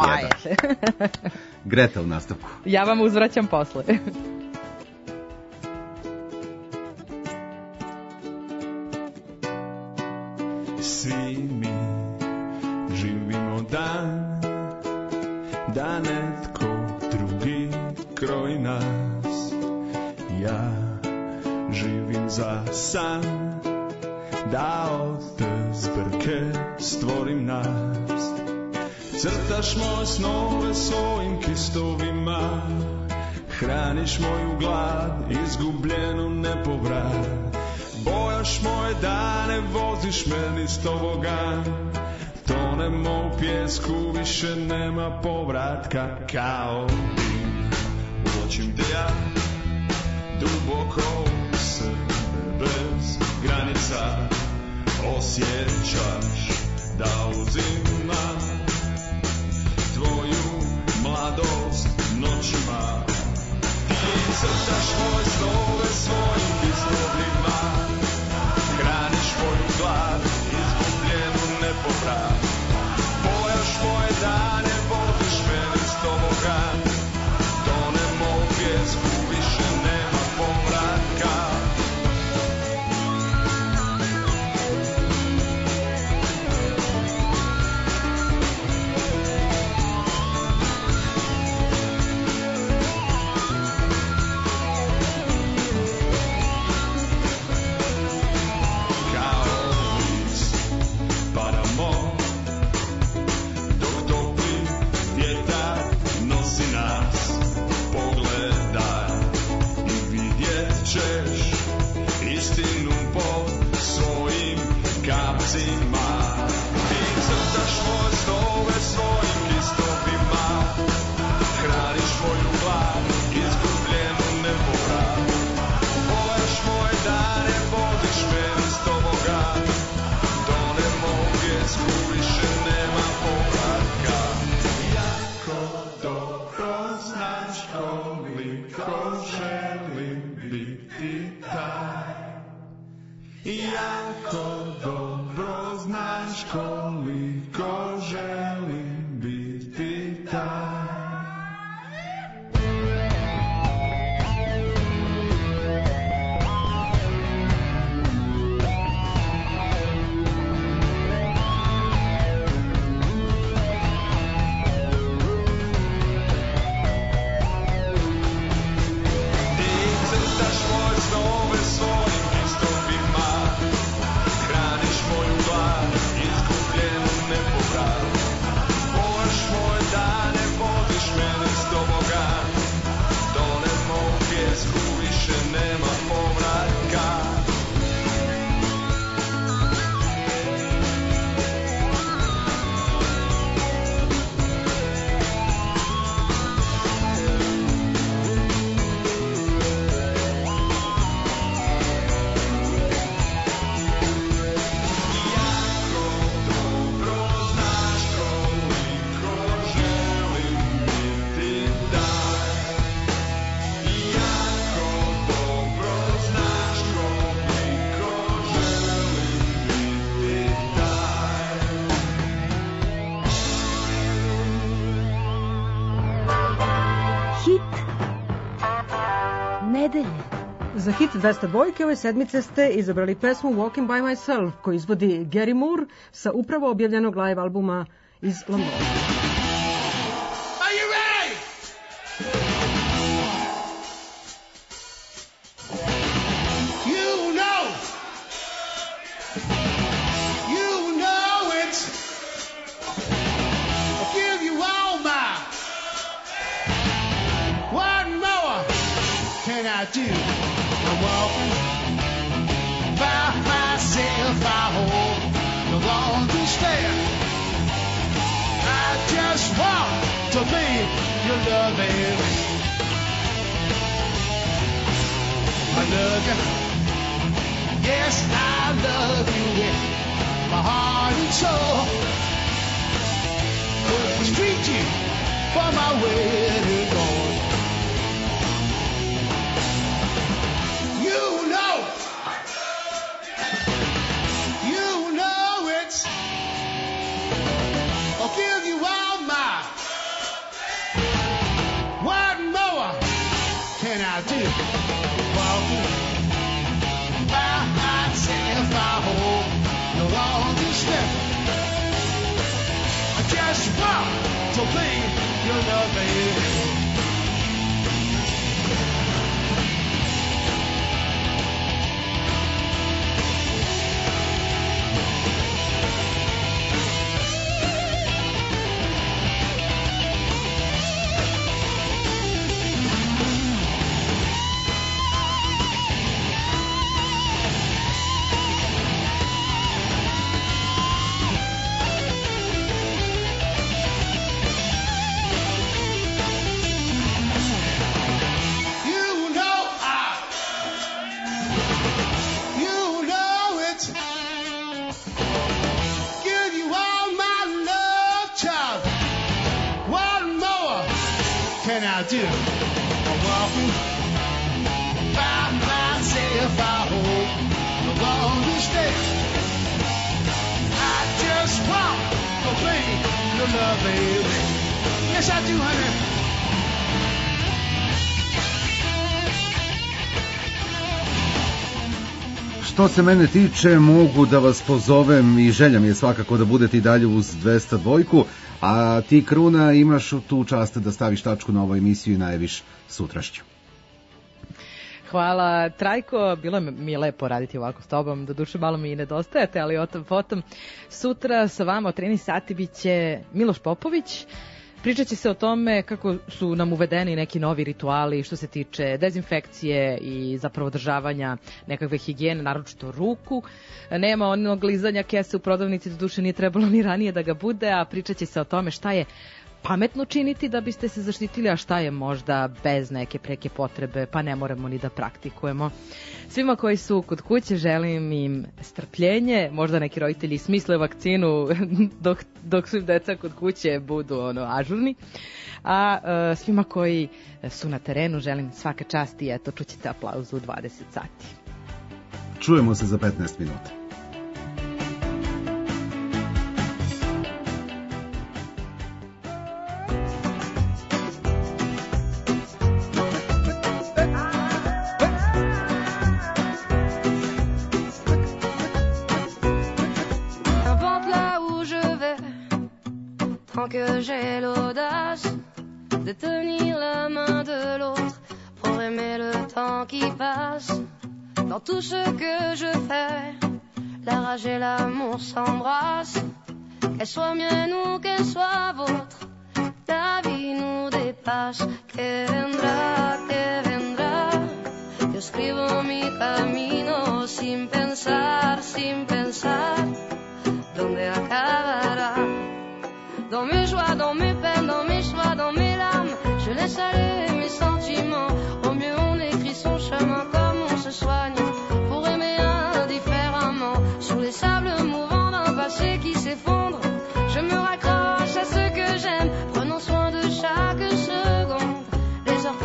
Greta u nastavku. Ja vam uzvraćam posle. Svi mi živimo dan, da netko drugi kroji nas. Ja živim za san, da od te zbrke stvorim nas. Crtaš moje snove svojim kistovima, hraniš moju glad, izgubljenu nepovrat. Bojaš moje dane, voziš me niz tobogan. Tonemo u pjesku, više nema povratka. Kao dim, uočim te ja, duboko u sebe, bez granica. Osjećaš da uzimam tvoju mladost noćima. Ti crtaš moje snove svojim kislovima, hraniš moju glad, izgubljenu nepovrat. Bojaš moje dane, voziš me niz tobogan. Tonemo u pjesku, više nema povratka. Jako dobro znaš koliko želim biti taj. Ti crtaš moje snove svojim kistovima, hraniš Hit nedelje. Za hit 202 ove sedmice ste izabrali pesmu Walking by Myself koju izvodi Gary Moore sa upravo objavljenog live albuma iz Londona. Are you ready? You know it. I'll give you all my. What more can I do? I'm walking by myself. I hope no longer stare. I just want to be your loving. I love you. Yes, I love you with my heart and soul. Couldn't treat you for my wedding gold. You know it. I'll give you all my. What more can I do? Walking by myself, I hope no longer step. I just want to be your love, baby. I do. I'm walking by myself. I hope no longer stay. I just want to be your love, baby. Yes, I do, honey. Što se mene tiče, mogu da vas pozovem i želja mi je svakako da budete i dalje uz 202, a ti, Kruna, imaš tu čast da staviš tačku na ovu emisiju i najaviš sutrašnju. Hvala, Trajko, bilo mi je lepo raditi ovako s tobom, doduše malo mi i nedostajate, ali o tom potom. Sutra sa vama o 13 sati bit će Miloš Popović. Pričat će se o tome kako su nam uvedeni neki novi rituali što se tiče dezinfekcije i zapravo održavanja nekakve higijene, naročito ruku. Nema onog lizanja kese u prodavnici, doduše nije trebalo ni ranije da ga bude, a pričat će se o tome šta je pametno činiti da biste se zaštitili, a šta je možda bez neke preke potrebe, pa ne moramo ni da praktikujemo. Svima koji su kod kuće želim im strpljenje, možda neki roditelji smisle vakcinu dok su im deca kod kuće budu ažurni, a svima koji su na terenu želim svaka čast i eto, čućete aplauzu u 20 sati. Čujemo se za 15 minuta. Que j'ai l'audace de tenir la main de l'autre pour aimer le temps qui passe. Dans tout ce que je fais, la rage et l'amour s'embrassent. Qu'elle soit mienne ou qu'elle soit vôtre, la vie nous dépasse. Que vendrá, yo escribo mi camino sin pensar, dónde acabará. Dans mes joies, dans mes peines, dans mes choix, dans mes larmes, je laisse aller mes sentiments. Au mieux on écrit son chemin comme on se soigne pour aimer indifféremment. Sur les sables mouvants d'un passé qui s'effondre, je me raccroche à ce que j'aime, prenant soin de chaque seconde. Les heures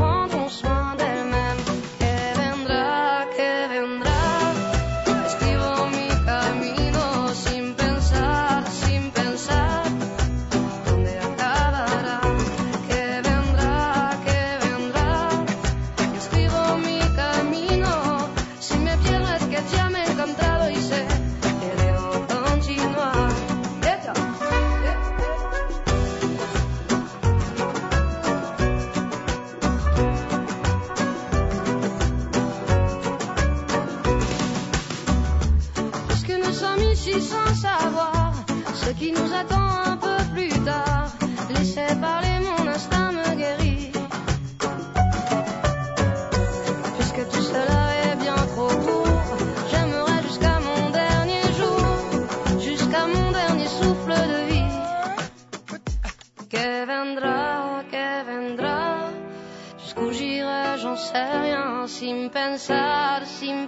vendrá. Jusqu'où j'irai, j'en sais rien, sin pensar,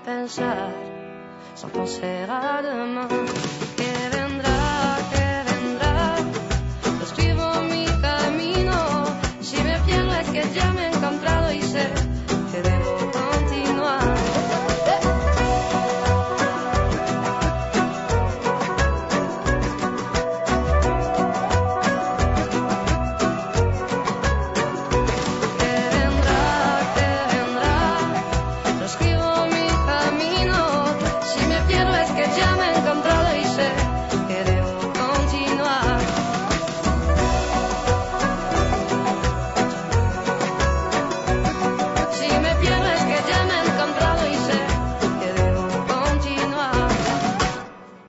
sans penser à demain. Que vendrá, escribo mi camino, si me pierdo es que ya me